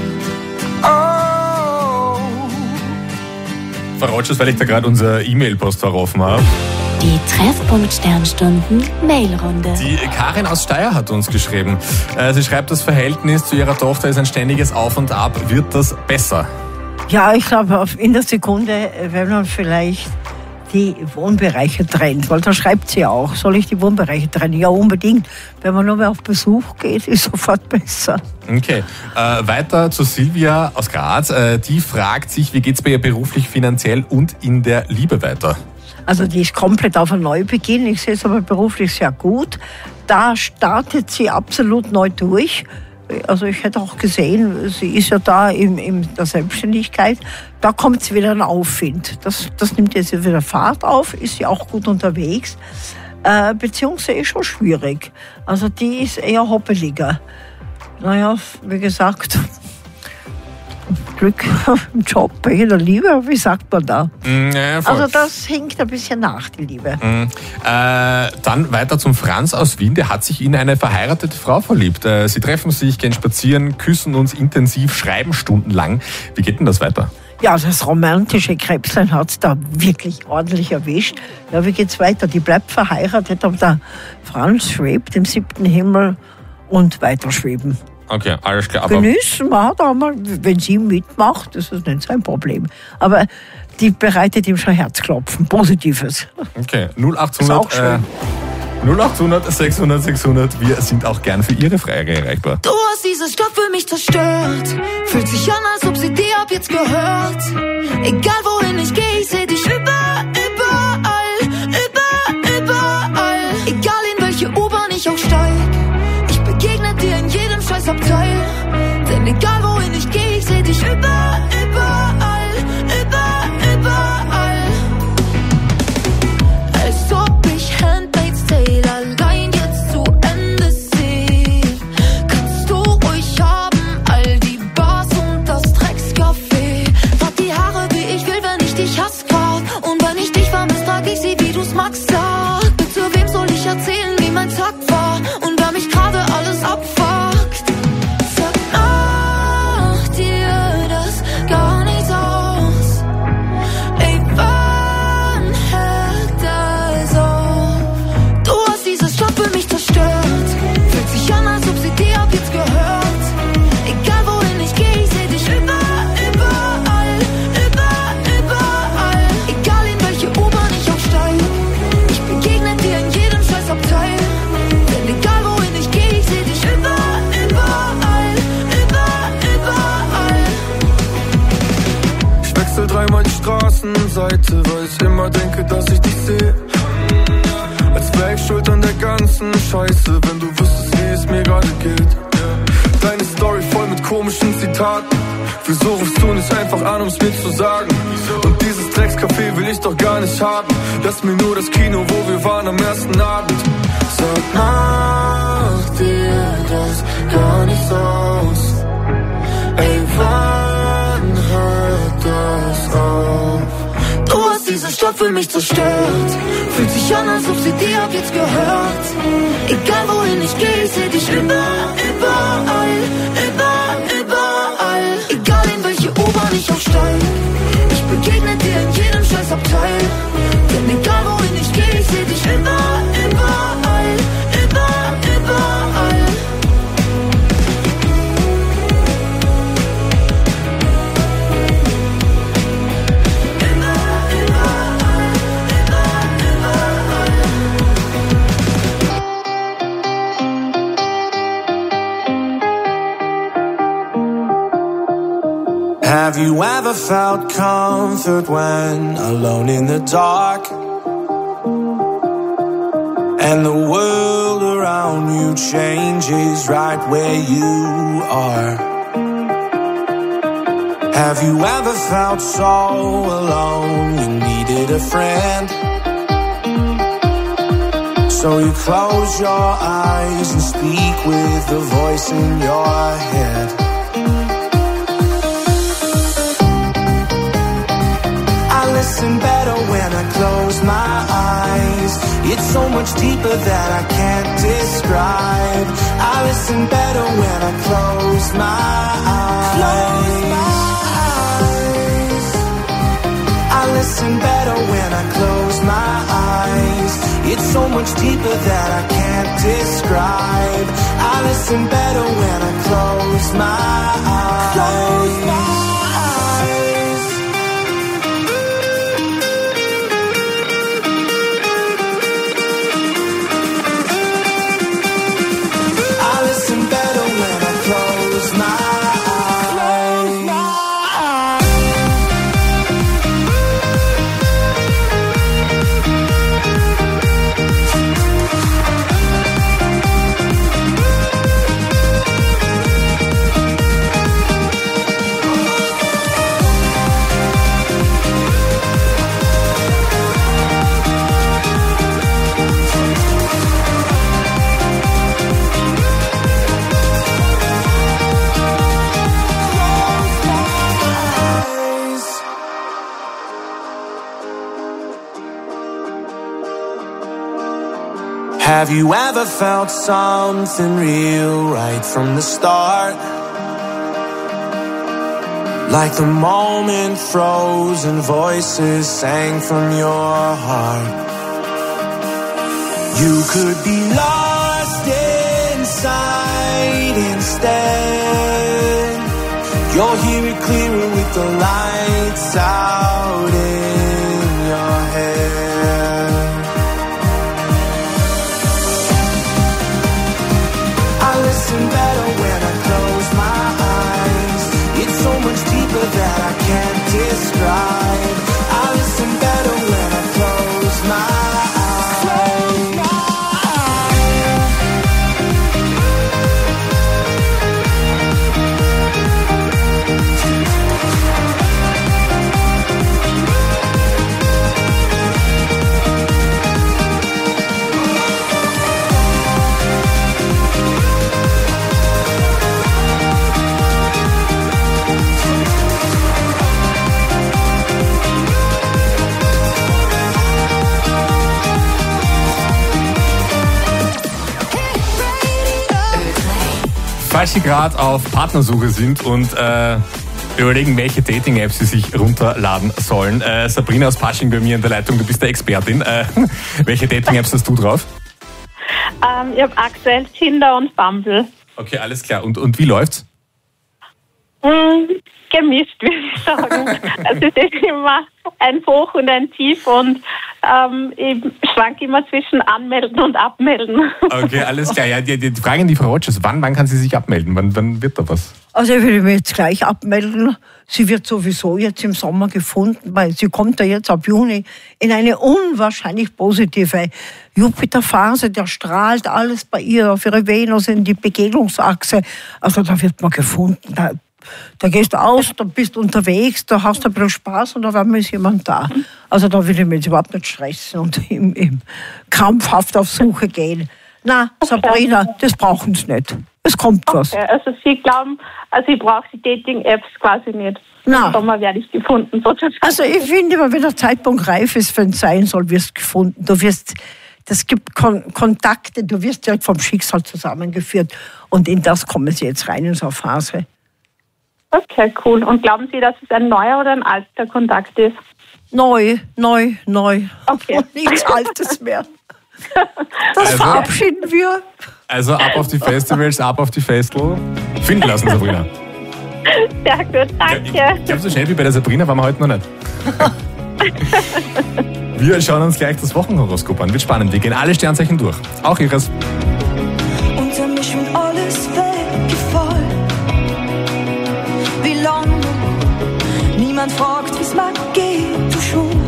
[SPEAKER 13] Oh.
[SPEAKER 5] Frau Rogers, weil ich da gerade unser E-Mail-Postfach offen habe.
[SPEAKER 6] Die Treffpunkt Sternstunden Mailrunde.
[SPEAKER 5] Die Karin aus Steyr hat uns geschrieben. Sie schreibt, das Verhältnis zu ihrer Tochter ist ein ständiges Auf und Ab. Wird das besser?
[SPEAKER 9] Ja, ich glaube, in der Sekunde, wenn man vielleicht die Wohnbereiche trennt, weil da schreibt sie auch, soll ich die Wohnbereiche trennen? Ja, unbedingt. Wenn man nur mehr auf Besuch geht, ist sofort besser.
[SPEAKER 5] Okay, äh, weiter zu Silvia aus Graz. Äh, die fragt sich, wie geht es bei ihr beruflich, finanziell und in der Liebe weiter?
[SPEAKER 9] Also die ist komplett auf einen Neubeginn. Ich sehe es aber beruflich sehr gut. Da startet sie absolut neu durch. Also ich hätte auch gesehen, sie ist ja da in, in der Selbstständigkeit. Da kommt sie wieder in Aufwind. Das, das nimmt jetzt wieder Fahrt auf, ist sie auch gut unterwegs. Äh, Beziehungsweise ist schon schwierig. Also die ist eher hoppeliger. Naja, wie gesagt, Glück im Job, in der Liebe, wie sagt man da?
[SPEAKER 5] Ja,
[SPEAKER 9] also das hinkt ein bisschen nach, die Liebe.
[SPEAKER 5] Mhm. Äh, dann weiter zum Franz aus Wien, der hat sich in eine verheiratete Frau verliebt. Äh, sie treffen sich, gehen spazieren, küssen uns intensiv, schreiben stundenlang. Wie geht denn das weiter?
[SPEAKER 9] Ja, das romantische Krebslein hat es da wirklich ordentlich erwischt. Ja, wie geht's weiter? Die bleibt verheiratet, aber der Franz schwebt im siebten Himmel und weiterschweben.
[SPEAKER 5] Okay, alles klar. Aber
[SPEAKER 9] genießen wir da mal, wenn sie mitmacht, das ist nicht sein Problem. Aber die bereitet ihm schon Herzklopfen, Positives.
[SPEAKER 5] Okay, null achthundert.
[SPEAKER 9] Ist auch schön.
[SPEAKER 5] Äh, null achthundert, sechshundert, sechshundert. Wir sind auch gern für Ihre Frage erreichbar.
[SPEAKER 8] Du hast diese Stadt für mich zerstört. Fühlt sich an, als ob sie dir ab jetzt gehört. Egal wohin ich gehe, ich seh dich überall, überall, überall, überall. Egal in welche U-Bahn ich auch steig, ich begegne dir in jedem Scheißabteil. Denn egal wohin ich gehe, ich seh dich überall, überall, überall, überall. Als ob ich Handmaid's Tale allein jetzt zu Ende seh. Kannst du ruhig haben, all die Bars und das Dreckscafé. Färb die Haare wie ich will, wenn ich dich hasse grad. Und wenn ich dich vermiss, trag ich sie, wie du's magst. Sag, bitte, wem soll ich erzählen, wie mein Tag war? Und wer mich gerade alles abfuckt. Sag, mach dir das gar nicht aus. Ey, wann hört das auf? Du hast diese Stadt für mich zerstört. Fühlt sich an, als ob sie dir ab jetzt gehört. Egal wohin ich gehe, ich seh dich überall, überall, überall, überall. Egal in welche U-Bahn ich auch steig, ich begegne dir in jedem Scheißabteil. Denn egal wohin ich gehe, ich seh dich überall, überall, überall, überall.
[SPEAKER 13] Ich wechsel dreimal die Straßenseite, weil ich immer denke, dass ich dich sehe. Als wär ich schuld an der ganzen Scheiße, wenn du wüsstest, wie es mir gerade geht. Deine Story voll mit komischen Zitaten. Wieso rufst du nicht einfach an, um's mir zu sagen? Und dieses Dreckscafé will ich doch gar nicht haben. Lass mir nur das Kino, wo wir waren am ersten Abend. Sag, mach dir das gar nicht aus. Ey, wann hört das auf?
[SPEAKER 8] Du hast diese Stadt für mich zerstört. Fühlt sich an, als ob sie dir ab jetzt gehört. Egal wohin ich gehe, ich seh dich überall, überall, überall, überall. Egal in welche U-Bahn ich auch steig, ich begegne dir in jedem Scheißabteil. Denn egal wohin ich gehe, ich seh dich überall, überall, überall, überall.
[SPEAKER 14] Have you ever felt comfort when alone in the dark? And the world around you changes right where you are. Have you ever felt so alone you needed a friend? So you close your eyes and speak with the voice in your head. I listen better when I close my eyes. It's so much deeper that I can't describe. I listen better when I close my eyes. Close my eyes. I listen better when I close my eyes. It's so much deeper that I can't describe. I listen better when I close my eyes. Close my eyes. Have you ever felt something real right from the start? Like the moment froze and voices sang from your heart. You could be lost inside instead. You'll hear it clearer with the lights out in your head.
[SPEAKER 5] weil Sie gerade auf Partnersuche sind und äh, überlegen, welche Dating-Apps Sie sich runterladen sollen. Äh, Sabrina aus Pasching bei mir in der Leitung, du bist der Expertin. Äh, welche Dating-Apps hast du drauf?
[SPEAKER 11] Ähm, ich habe aktuell Tinder und Bumble.
[SPEAKER 5] Okay, alles klar. Und, und wie läuft's?
[SPEAKER 11] Mm, gemischt, würde ich sagen. Es ist immer ein Hoch und ein Tief und ähm, ich schwanke immer zwischen Anmelden und Abmelden.
[SPEAKER 5] Okay, alles klar. Ja, die, die Frage an die Frau Rogers, wann, wann kann sie sich abmelden? Wann, wann wird da was?
[SPEAKER 9] Also ich würde mich jetzt gleich abmelden. Sie wird sowieso jetzt im Sommer gefunden, weil sie kommt ja jetzt ab Juni in eine unwahrscheinlich positive Jupiterphase. Der strahlt alles bei ihr auf ihre Venus in die Begegnungsachse. Also da wird man gefunden. Da, da gehst du aus, da bist du unterwegs, da hast du ein bisschen Spaß und auf einmal ist jemand da. Also da will ich mich jetzt überhaupt nicht stressen und im, im krampfhaft auf Suche gehen. Na, Sabrina, das brauchen sie nicht. Es kommt was.
[SPEAKER 11] Okay, also Sie glauben, also ich brauche die Dating-Apps quasi nicht.
[SPEAKER 9] Na.
[SPEAKER 11] Im Sommer werde ich gefunden, sozusagen.
[SPEAKER 9] Also ich finde, wenn der Zeitpunkt reif ist, wenn es sein soll, wirst du gefunden. Du wirst, das gibt Kon- Kontakte, du wirst ja vom Schicksal zusammengeführt und in das kommen sie jetzt rein in so eine Phase.
[SPEAKER 11] Okay, cool. Und glauben Sie, dass es ein neuer oder ein alter Kontakt ist?
[SPEAKER 9] Neu, neu, neu.
[SPEAKER 11] Okay.
[SPEAKER 9] Nichts Altes mehr. Das
[SPEAKER 5] Also-
[SPEAKER 9] verabschieden wir.
[SPEAKER 5] Also ab auf die Festivals, ab auf die Festel. Finden lassen, Sabrina.
[SPEAKER 11] Sehr gut, danke.
[SPEAKER 5] Ich glaube, so schnell wie bei der Sabrina waren wir heute noch nicht. Wir schauen uns gleich das Wochenhoroskop an. Wird spannend. Wir gehen alle Sternzeichen durch. Auch ihres.
[SPEAKER 14] Unter mich schwimmt alles weggefallen. Wie lange noch? Niemand fragt, wie's mir geht, du schon.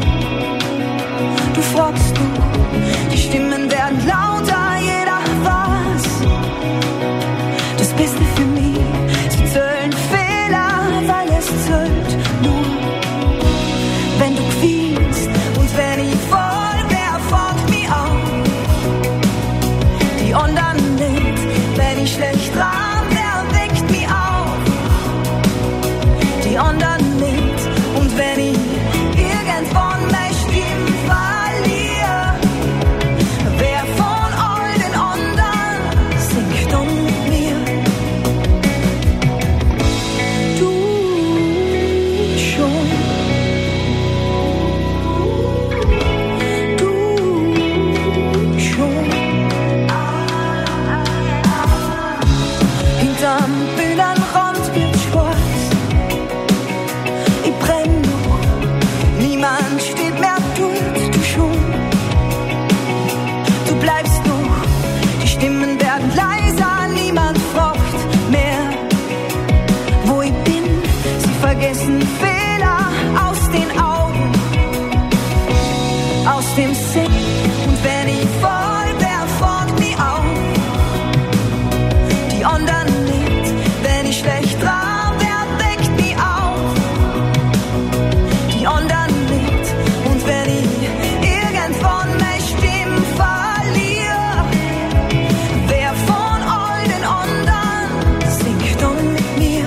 [SPEAKER 14] Du fragst nur, die Stimmen werden lauter, jeder weiß. Das Beste für mich, sie zählen Fehler, weil es zählt nur, wenn du gewinnst und wenn ich voll, wer fängt mich auf? Die anderen nicht, wenn ich schlecht dran, wer weckt mich auf? Die anderen nicht, und wenn ich irgendwann meine Stimme verliere, wer von all den anderen singt dann mit mir? Du schon, du schon. Hinterm Bühnenrand wird schwarz, ich brenn noch, niemand steht mehr dort, du schon. Du bleibst noch, die Stimmen werden leiser, niemand fragt mehr, wo ich bin. Sie vergessen Fehler aus den Augen, aus dem Sinn. Und wenn ich voll, wer fängt mich auf? Die anderen nicht, wenn ich schlecht dran, wer weckt mich auf? Die anderen nicht, und wenn ich irgendwann meine Stimme verliere, wer von all den anderen singt dann mit mir?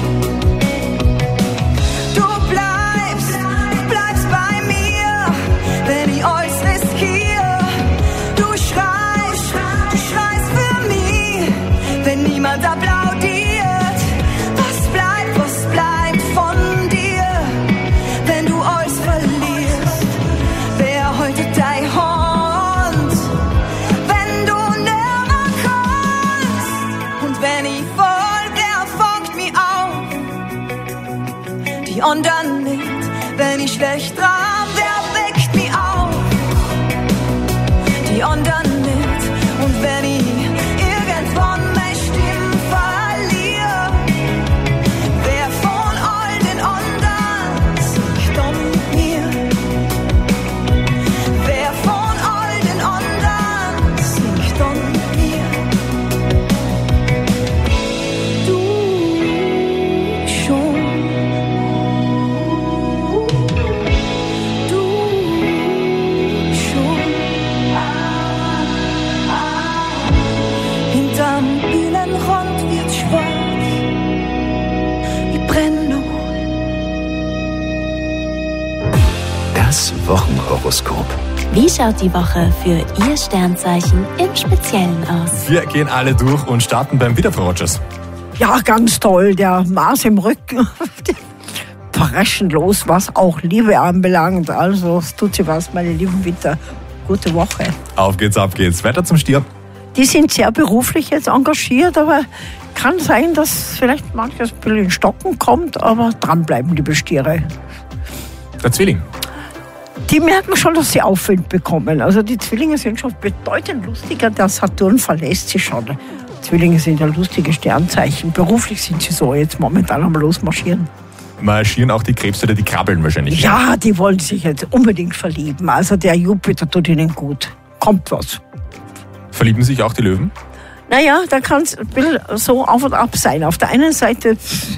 [SPEAKER 14] Du bleibst, du bleibst bei mir, wenn ich alles riskiere. Du schreist, du schreist für mich, wenn niemand applaudiert. Was bleibt, was bleibt von dir, wenn du alles verlierst? Wer heute deine Hand, wenn du nimmer kannst? Und wenn ich voll, wer fängt mich auf? Die anderen nicht, wenn ich schlecht dran, wer weckt mich auf? Die anderen nicht, und wenn ich irgendwann meine Stimme verliere, wer von all den anderen singt dann mit mir? Wer von all den anderen singt dann mit mir? Du schon, du schon. Hinterm Bühnenrand wird schwarz, ich brenn noch.
[SPEAKER 3] Das Wochenhoroskop.
[SPEAKER 6] Wie schaut die Woche für Ihr Sternzeichen im Speziellen aus?
[SPEAKER 5] Wir gehen alle durch und starten beim Widder, Frau Rogers.
[SPEAKER 9] Ja, ganz toll. Der Mars im Rücken. Preschen los, was auch Liebe anbelangt. Also, es tut sich was, meine lieben Widder. Gute Woche.
[SPEAKER 5] Auf geht's, ab geht's. Weiter zum Stier.
[SPEAKER 9] Die sind sehr beruflich jetzt engagiert, aber kann sein, dass vielleicht manches ein bisschen in Stocken kommt, aber dranbleiben, liebe Stiere.
[SPEAKER 5] Der Zwilling.
[SPEAKER 9] Die merken schon, dass sie Aufwind bekommen. Also die Zwillinge sind schon bedeutend lustiger. Der Saturn verlässt sie schon. Zwillinge sind ja lustige Sternzeichen. Beruflich sind sie so jetzt momentan am Losmarschieren.
[SPEAKER 5] Marschieren auch die Krebs oder die Krabbeln wahrscheinlich.
[SPEAKER 9] Ja, die wollen sich jetzt unbedingt verlieben. Also der Jupiter tut ihnen gut. Kommt was.
[SPEAKER 5] Verlieben sich auch die Löwen?
[SPEAKER 9] Naja, da kann es so auf und ab sein. Auf der einen Seite,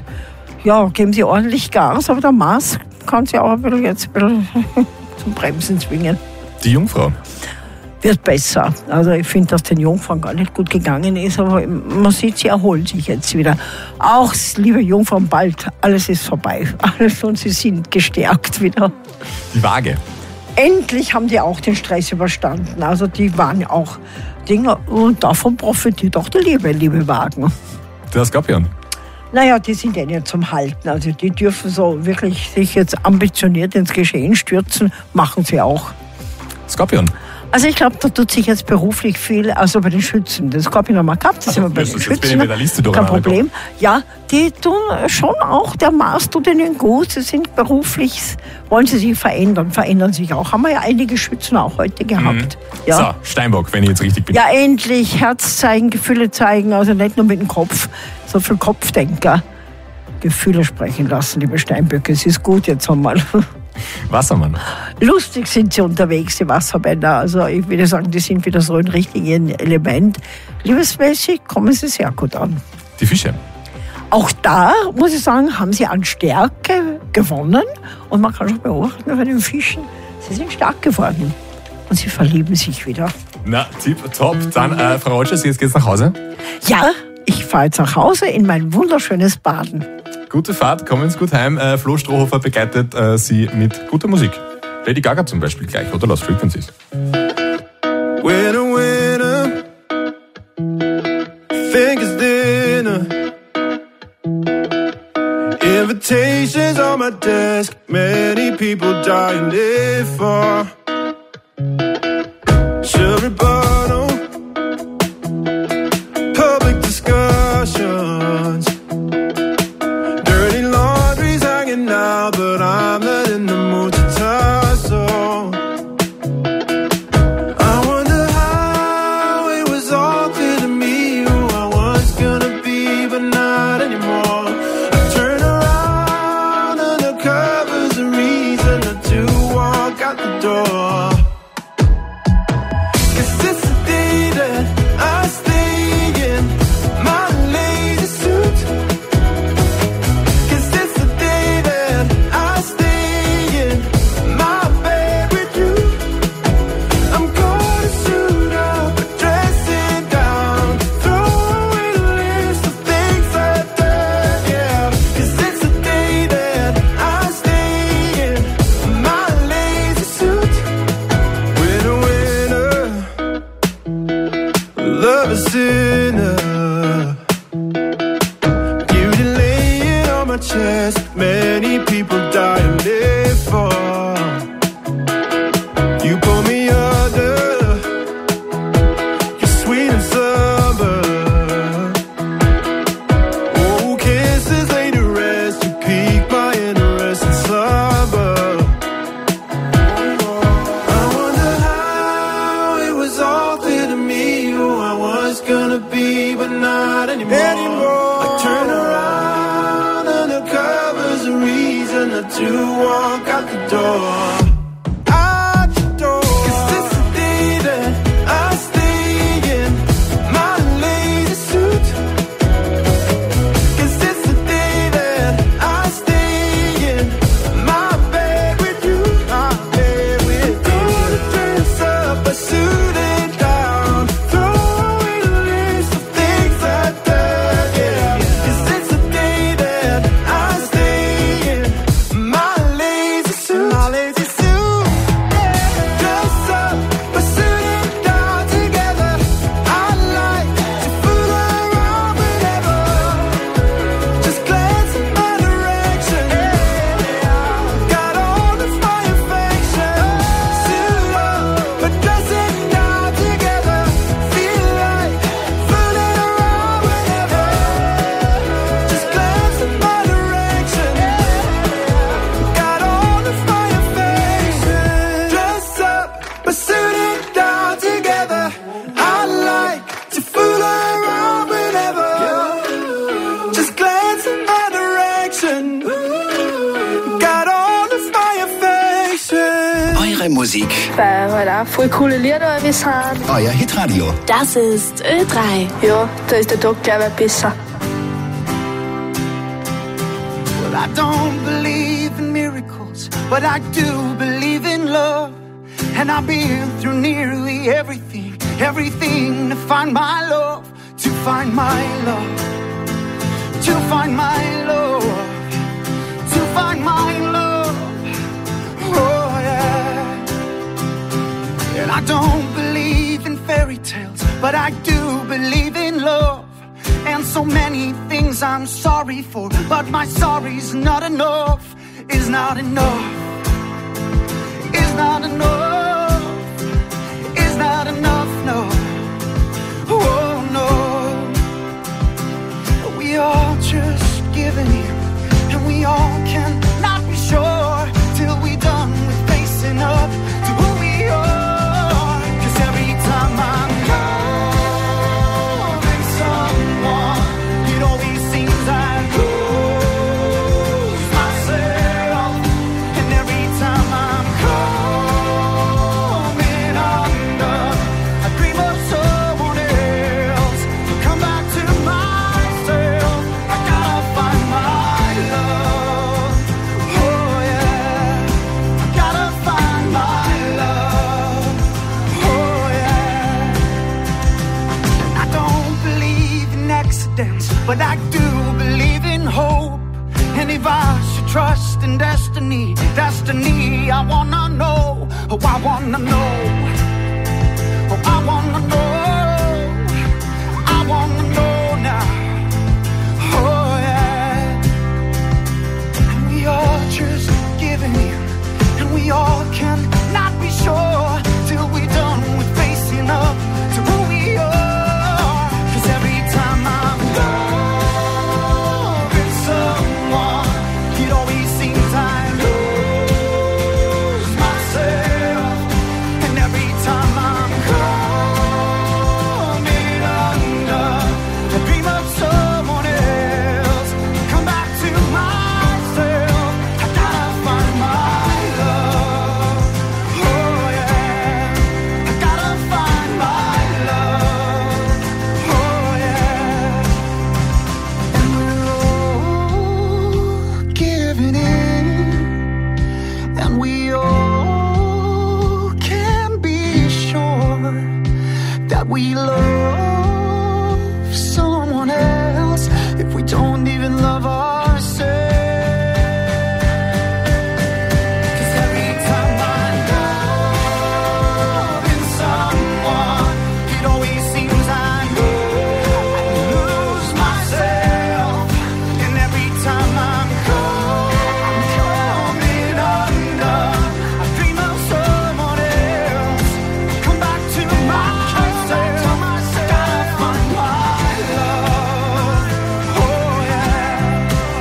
[SPEAKER 9] ja, geben sie ordentlich Gas, aber der Mars kann sie auch ein bisschen jetzt ein bisschen zum Bremsen zwingen.
[SPEAKER 5] Die Jungfrau?
[SPEAKER 9] Wird besser. Also ich finde, dass den Jungfrauen gar nicht gut gegangen ist, aber man sieht, sie erholen sich jetzt wieder. Auch, liebe Jungfrauen, bald, alles ist vorbei. Alles und sie sind gestärkt wieder.
[SPEAKER 5] Die Waage?
[SPEAKER 9] Endlich haben die auch den Stress überstanden. Also die waren ja auch Dinge und davon profitiert auch die Liebe, liebe Wagen.
[SPEAKER 5] Der Skorpion?
[SPEAKER 9] Naja, die sind ja nicht zum Halten. Also die dürfen so wirklich sich jetzt ambitioniert ins Geschehen stürzen, machen sie auch.
[SPEAKER 5] Skorpion?
[SPEAKER 9] Also ich glaube, da tut sich jetzt beruflich viel, also bei den Schützen. Das Skorpion haben wir gehabt, das sind wir bei den Schützen. Kein Problem. Ja, die tun schon auch, der Mars tut ihnen gut. Sie sind beruflich, wollen sie sich verändern, verändern sich auch. Haben wir ja einige Schützen auch heute gehabt.
[SPEAKER 5] Mhm.
[SPEAKER 9] Ja.
[SPEAKER 5] So, Steinbock, wenn ich jetzt richtig bin.
[SPEAKER 9] Ja, endlich Herz zeigen, Gefühle zeigen, also nicht nur mit dem Kopf. So viel Kopfdenker. Gefühle sprechen lassen, liebe Steinböcke. Es ist gut, jetzt haben wir.
[SPEAKER 5] Wassermann.
[SPEAKER 9] Lustig sind sie unterwegs, die Wassermänner. Also ich würde sagen, die sind wieder so ein richtiges Element. Liebesmäßig kommen sie sehr gut an.
[SPEAKER 5] Die Fische.
[SPEAKER 9] Auch da, muss ich sagen, haben sie an Stärke gewonnen. Und man kann schon beobachten bei den Fischen, sie sind stark geworden. Und sie verlieben sich wieder.
[SPEAKER 5] Na, tipp, top. Dann, äh, Frau Rogers, jetzt geht's nach Hause.
[SPEAKER 9] Ja, ich fahre jetzt nach Hause in mein wunderschönes Baden.
[SPEAKER 5] Gute Fahrt, kommen Sie gut heim. Äh, Flo Strohhofer begleitet äh, Sie mit guter Musik. Lady Gaga zum Beispiel gleich oder Lost Frequencies.
[SPEAKER 13] Winner, winner, think it's dinner. Invitations on my desk, many people die and live for. Sherry bottle, public discussions. Now, but I'm not in the mood to tussle. I wonder how it was all clear to me who I was gonna be, but not anymore. I turn around and the cover's a reason to walk out the door. 'Cause it's the day that I stay in my lazy suit. Many people die and live for. You pull me under, you're sweet and summer. Oh, kisses lay to rest, you pique my interest in slumber. I wonder how it was all clear to me who I was gonna be, but not anymore. anymore. I turn around. A reason to walk out the door. Out the door. 'Cause it's the day that I stay in my lazy suit. 'Cause it's the day that I stay in my bed with you. My bed with you. Gonna dress up a suit and down. Throw away the list of things I've done. Yeah. 'Cause it's the day that I stay. My lazy suit, my lazy
[SPEAKER 3] Musik.
[SPEAKER 15] Weil halt auch voll coole Lieder wir sind.
[SPEAKER 3] Euer Hitradio.
[SPEAKER 6] Das ist Ö drei.
[SPEAKER 15] Ja, da ist der Tag, glaube ich, besser.
[SPEAKER 7] Well, I don't believe in miracles, but I do believe in love. And I've been through nearly everything, everything to find my love, to find my love, to find my love, to find my love. Oh yeah. And I don't believe in fairy tales, but I do believe in love. And so many things I'm sorry for, but my sorry's not enough, is not enough, is not enough, is not enough, no, oh no. We all just giving in, and we all can not be sure till we done with facing up to who we are. Cause every time I'm loving someone, it always seems I lose myself. And every time I'm coming under, I dream of someone else to come back to myself. I gotta find my love. Oh yeah, I gotta find my love. Oh yeah. I don't believe in accidents, but I do believe in hope. And if I should trust in destiny, destiny, I wanna know, oh I wanna know, oh I wanna know, I wanna know now, oh yeah. And we all just giving in, and we all can not be sure till we done with facing up to who we are. Cause every time I'm loving someone, it always seems I lose myself. And every time I'm coming under, I dream of someone else, come back to myself. I gotta find my love. Oh yeah, I gotta find my love. Oh yeah. And we're all giving in, and we all can be sure that we love someone else if we don't even love ourselves. 'Cause every time I'm loving someone, it always seems I lose myself. And every time I'm coming under, I dream of someone else, come back to myself. Gotta find my love. Oh yeah.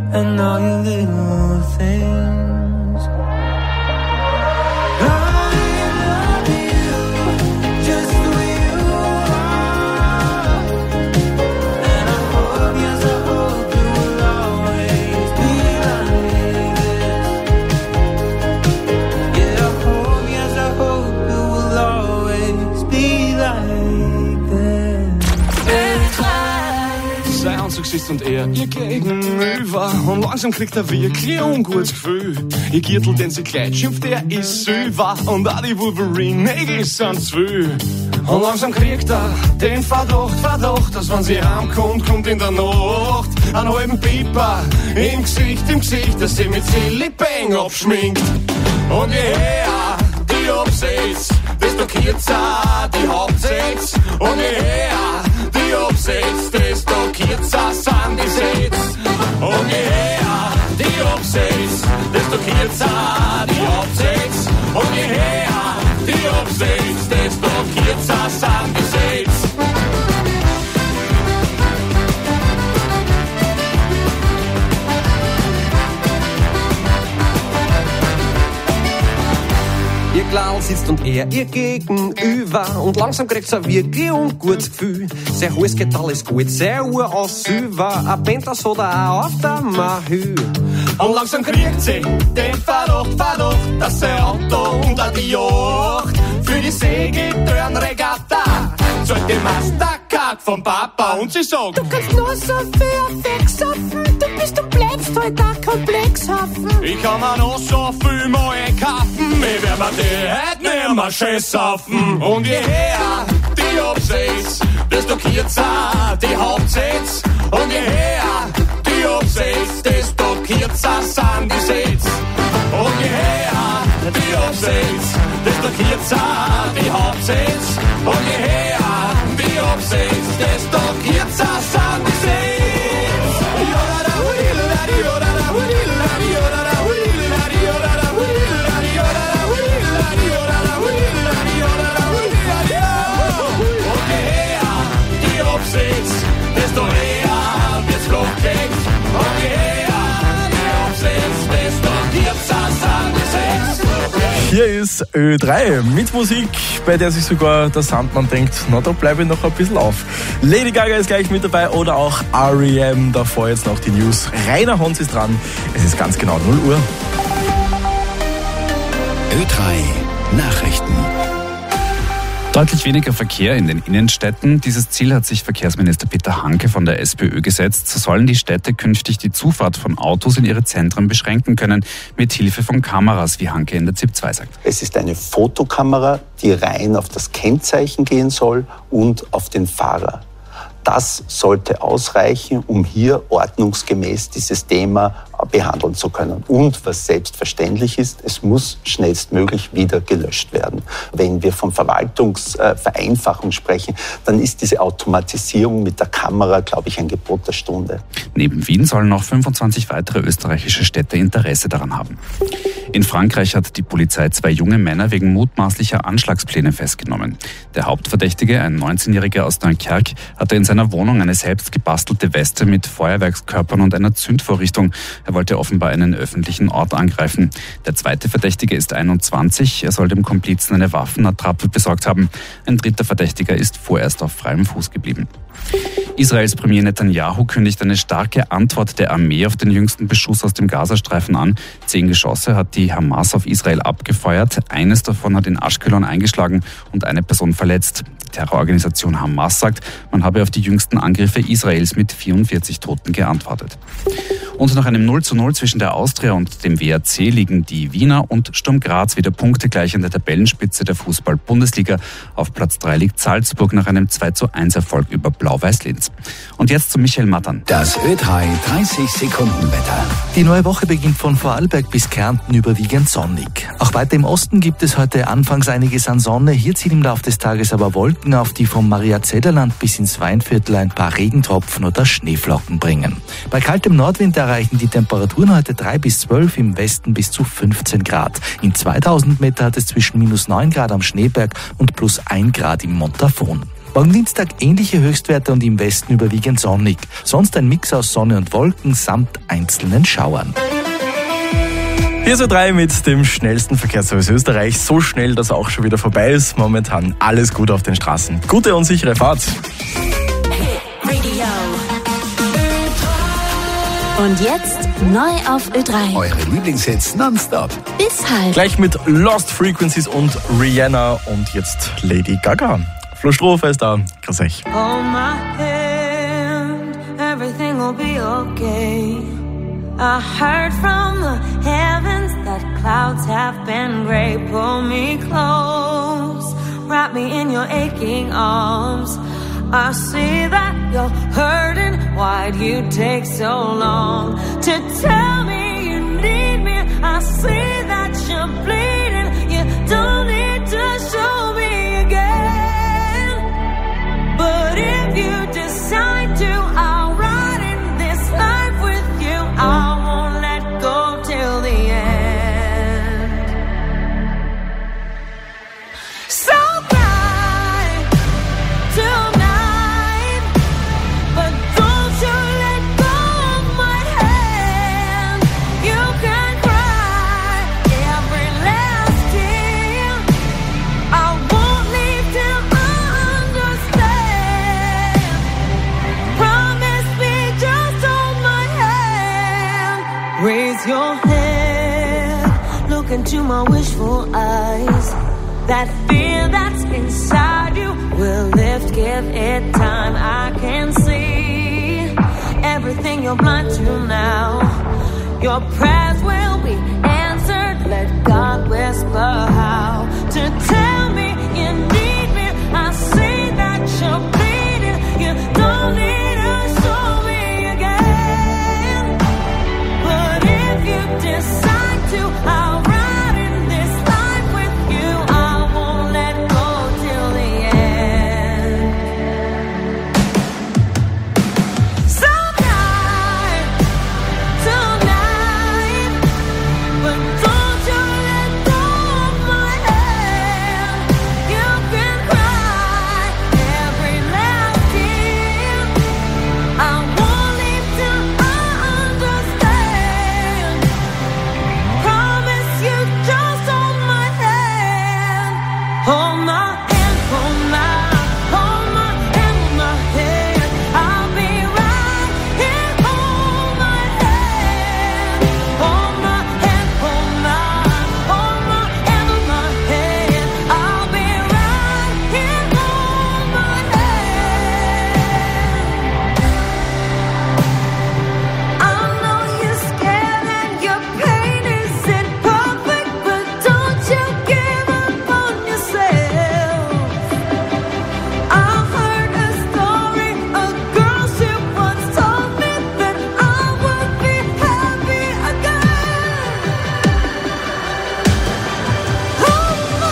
[SPEAKER 13] and all your little things. I love you just the way you are, and I hope, yes I hope you will always be like this. Yeah, I hope, yes I hope you will always be like this. Sein Anzug sitzt und er ihr gegenüber, und langsam kriegt er wirklich ein ungutes Gefühl. Ihr Gürtel, den sie gleich schimpft, der ist Silber, und auch die Wolverine-Nägel sind zwö. Und langsam kriegt er den Verdacht, Verdacht, dass wenn sie heimkommt, kommt in der Nacht einen halben Pieper im Gesicht, im Gesicht, dass sie mit Silly Bang abschminkt. Und je höher die absetzt, desto kürzer die Hauptsätze. Und je höher die absetzt, desto kürzer sind die Sätze. Und je höher die absetzt, desto kürzer die Hauptsätze. Und je höher die absetzt, desto kürzer sind die Sätze. Ihr Glas sitzt und er ihr gegenüber, und langsam kriegt sie wirklich ein ungutes Gefühl. Sein Hals geht alles gut, sein Uhr aus Silber, ein Penthouse oder auch auf der Mahü. Und langsam kriegt sie den Verdacht, Verdacht, dass sein Auto unter die Yacht für die Segeltörnregatta zahlt die Mastercard vom Papa, und sie sagt:
[SPEAKER 16] Du kannst nur so viel wegsaffen, du bist und bleibst heute ein Komplexhafen.
[SPEAKER 13] Ich kann mir noch so viel mal kaufen, ich werd mir die heute nicht mehr schön saufen. Und je höher die absetzt, desto kürzer die Hauptsätze. Und je höher die absetzt, desto kürzer sind die Sätze. Und je höher die absetzt, desto kürzer die Hauptsätze. Und je höher die absetzt, desto kürzer sind die Sätze. Desto eher wird's lockig. Und je eher die absetzt, desto kürzer sind die Sätze.
[SPEAKER 17] Hier ist Ö drei mit Musik, bei der sich sogar der Sandmann denkt, na da bleibe ich noch ein bisschen auf. Lady Gaga ist gleich mit dabei oder auch R E M, davor jetzt noch die News. Rainer Hans ist dran, es ist ganz genau null Uhr.
[SPEAKER 3] Ö drei Nachrichten.
[SPEAKER 1] Deutlich weniger Verkehr in den Innenstädten. Dieses Ziel hat sich Verkehrsminister Peter Hanke von der SPÖ gesetzt. So sollen die Städte künftig die Zufahrt von Autos in ihre Zentren beschränken können, mit Hilfe von Kameras, wie Hanke in der Z I P zwei sagt.
[SPEAKER 2] Es ist eine Fotokamera, die rein auf das Kennzeichen gehen soll und auf den Fahrer. Das sollte ausreichen, um hier ordnungsgemäß dieses Thema behandeln zu können. Und was selbstverständlich ist, es muss schnellstmöglich wieder gelöscht werden. Wenn wir von Verwaltungsvereinfachung sprechen, dann ist diese Automatisierung mit der Kamera, glaube ich, ein Gebot der Stunde.
[SPEAKER 1] Neben Wien sollen noch fünfundzwanzig weitere österreichische Städte Interesse daran haben. In Frankreich hat die Polizei zwei junge Männer wegen mutmaßlicher Anschlagspläne festgenommen. Der Hauptverdächtige, ein neunzehnjähriger aus Dunkerque, hatte in seiner Wohnung eine selbst gebastelte Weste mit Feuerwerkskörpern und einer Zündvorrichtung. Er wollte offenbar einen öffentlichen Ort angreifen. Der zweite Verdächtige ist einundzwanzig. Er soll dem Komplizen eine Waffenattrappe besorgt haben. Ein dritter Verdächtiger ist vorerst auf freiem Fuß geblieben. Israels Premier Netanyahu kündigt eine starke Antwort der Armee auf den jüngsten Beschuss aus dem Gazastreifen an. Zehn Geschosse hat die Hamas auf Israel abgefeuert. Eines davon hat in Aschkelon eingeschlagen und eine Person verletzt. Die Terrororganisation Hamas sagt, man habe auf die jüngsten Angriffe Israels mit vierundvierzig Toten geantwortet. Und nach einem null zu null zwischen der Austria und dem W R C liegen die Wiener und Sturm Graz wieder punktegleich an der Tabellenspitze der Fußball-Bundesliga. Auf Platz drei liegt Salzburg nach einem zwei zu eins Erfolg über Blau-Weiß-Linz. Und jetzt zu Michael Mattern.
[SPEAKER 3] Das Ö drei dreißig Sekunden Wetter.
[SPEAKER 4] Die neue Woche beginnt von Vorarlberg bis Kärnten überwiegend sonnig. Auch weiter im Osten gibt es heute anfangs einiges an Sonne. Hier ziehen im Laufe des Tages aber Wolken auf, die vom Maria-Zeder-Land bis ins Weinviertel ein paar Regentropfen oder Schneeflocken bringen. Bei kaltem Nordwind erreichen die Temperaturen heute drei bis zwölf, im Westen bis zu fünfzehn Grad. In zweitausend Meter hat es zwischen minus neun Grad am Schneeberg und plus ein Grad im Montafon. Morgen Dienstag ähnliche Höchstwerte und im Westen überwiegend sonnig. Sonst ein Mix aus Sonne und Wolken samt einzelnen Schauern.
[SPEAKER 17] Hier ist drei mit dem schnellsten Verkehrsservice Österreichs. So schnell, dass er auch schon wieder vorbei ist. Momentan alles gut auf den Straßen. Gute und sichere Fahrt.
[SPEAKER 6] Und jetzt neu auf Ö drei.
[SPEAKER 3] Eure Lieblingshits nonstop.
[SPEAKER 6] Bis halb.
[SPEAKER 17] Gleich mit Lost Frequencies und Rihanna und jetzt Lady Gaga. Flo Strohfer ist da. Grüß euch.
[SPEAKER 18] Hold my hand, everything will be okay. I heard from the heavens that clouds have been gray. Pull me close, wrap me in your aching arms. I see that you're hurting. Why'd you take so long to tell me you need me? I see that you're bleeding. You don't need to show me again. But if you decide to, I'll ride in this life with you. I won't let go till the end. So cry tonight, but don't you let go of my hand. You can cry every last tear. I won't leave till I understand. Promise me, just hold my hand. Raise your head, look into my wishful eyes. That fear that's inside you will lift, give it time. I can see everything you're blind to now. Your prayers will be answered. Let God whisper how to tell me you need me. I see that you're bleeding. You don't need to show me again. But if you decide to, I'll ride in this life with you. I won't let go till the end. So cry tonight, but don't you let go of my hand. You can cry every last tear. I won't leave till I understand. Promise you, just hold my hand. Hold my hand, hold my, hold my hand, hold my hand. I'll be right here. Hold my hand, hold my hand, hold my, hold my hand, hold my hand. I'll be right here. Hold my hand. I know you're scared and your pain isn't perfect, but don't you give up on yourself. I heard a story, a girl she once told me that I would be happy again. Hold my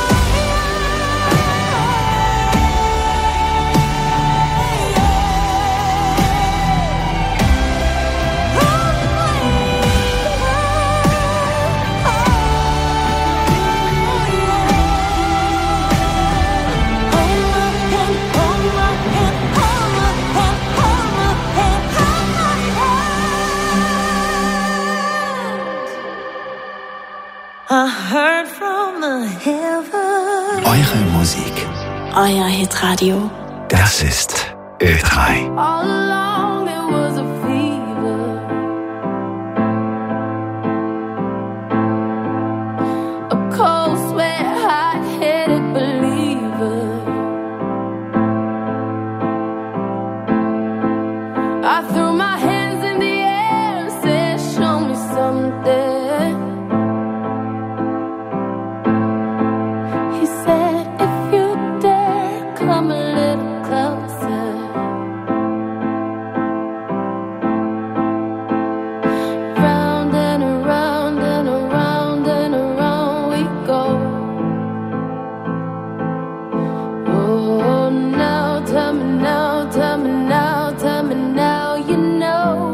[SPEAKER 18] I heard from the heaven.
[SPEAKER 3] Eure Musik,
[SPEAKER 6] Euer Hitradio.
[SPEAKER 3] das ist Ö drei.
[SPEAKER 8] All along it was a fever, a cold sweat, hot-headed believer. I threw my hands in the air and said, show me something. He said, if you dare, come a little closer. Round and around and around and around we go. Oh, now, tell me now, tell me now, tell me now, you know.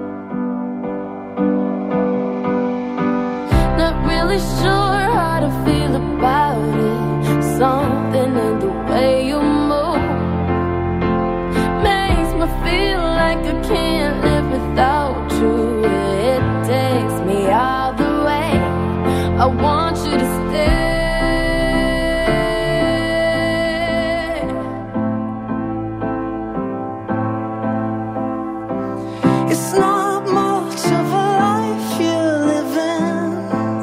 [SPEAKER 8] Not really sure how to feel about it. Something in the way you move. I want you to stay.
[SPEAKER 14] It's not much of a life you're living.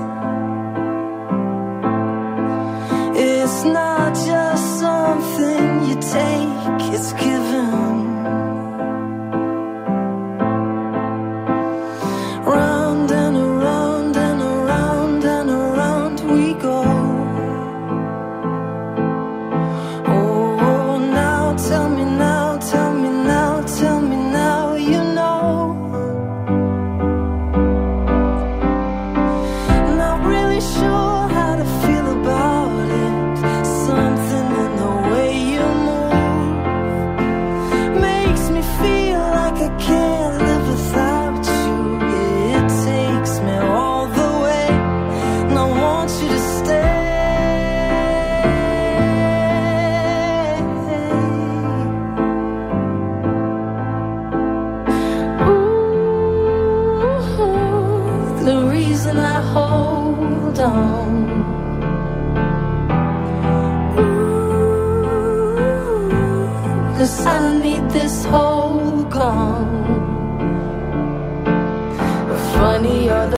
[SPEAKER 14] It's not just something you take, it's given. Round and around and around and around we go. Oh, now tell me now, tell me now, tell me now, you know. Not really sure how to feel about it. Something in the way you move makes me feel like I can't live without you. It takes me all the way, and I want you to stay. Ooh, the reason I hold on. Ooh, 'cause I need this whole gone. Funny, you're the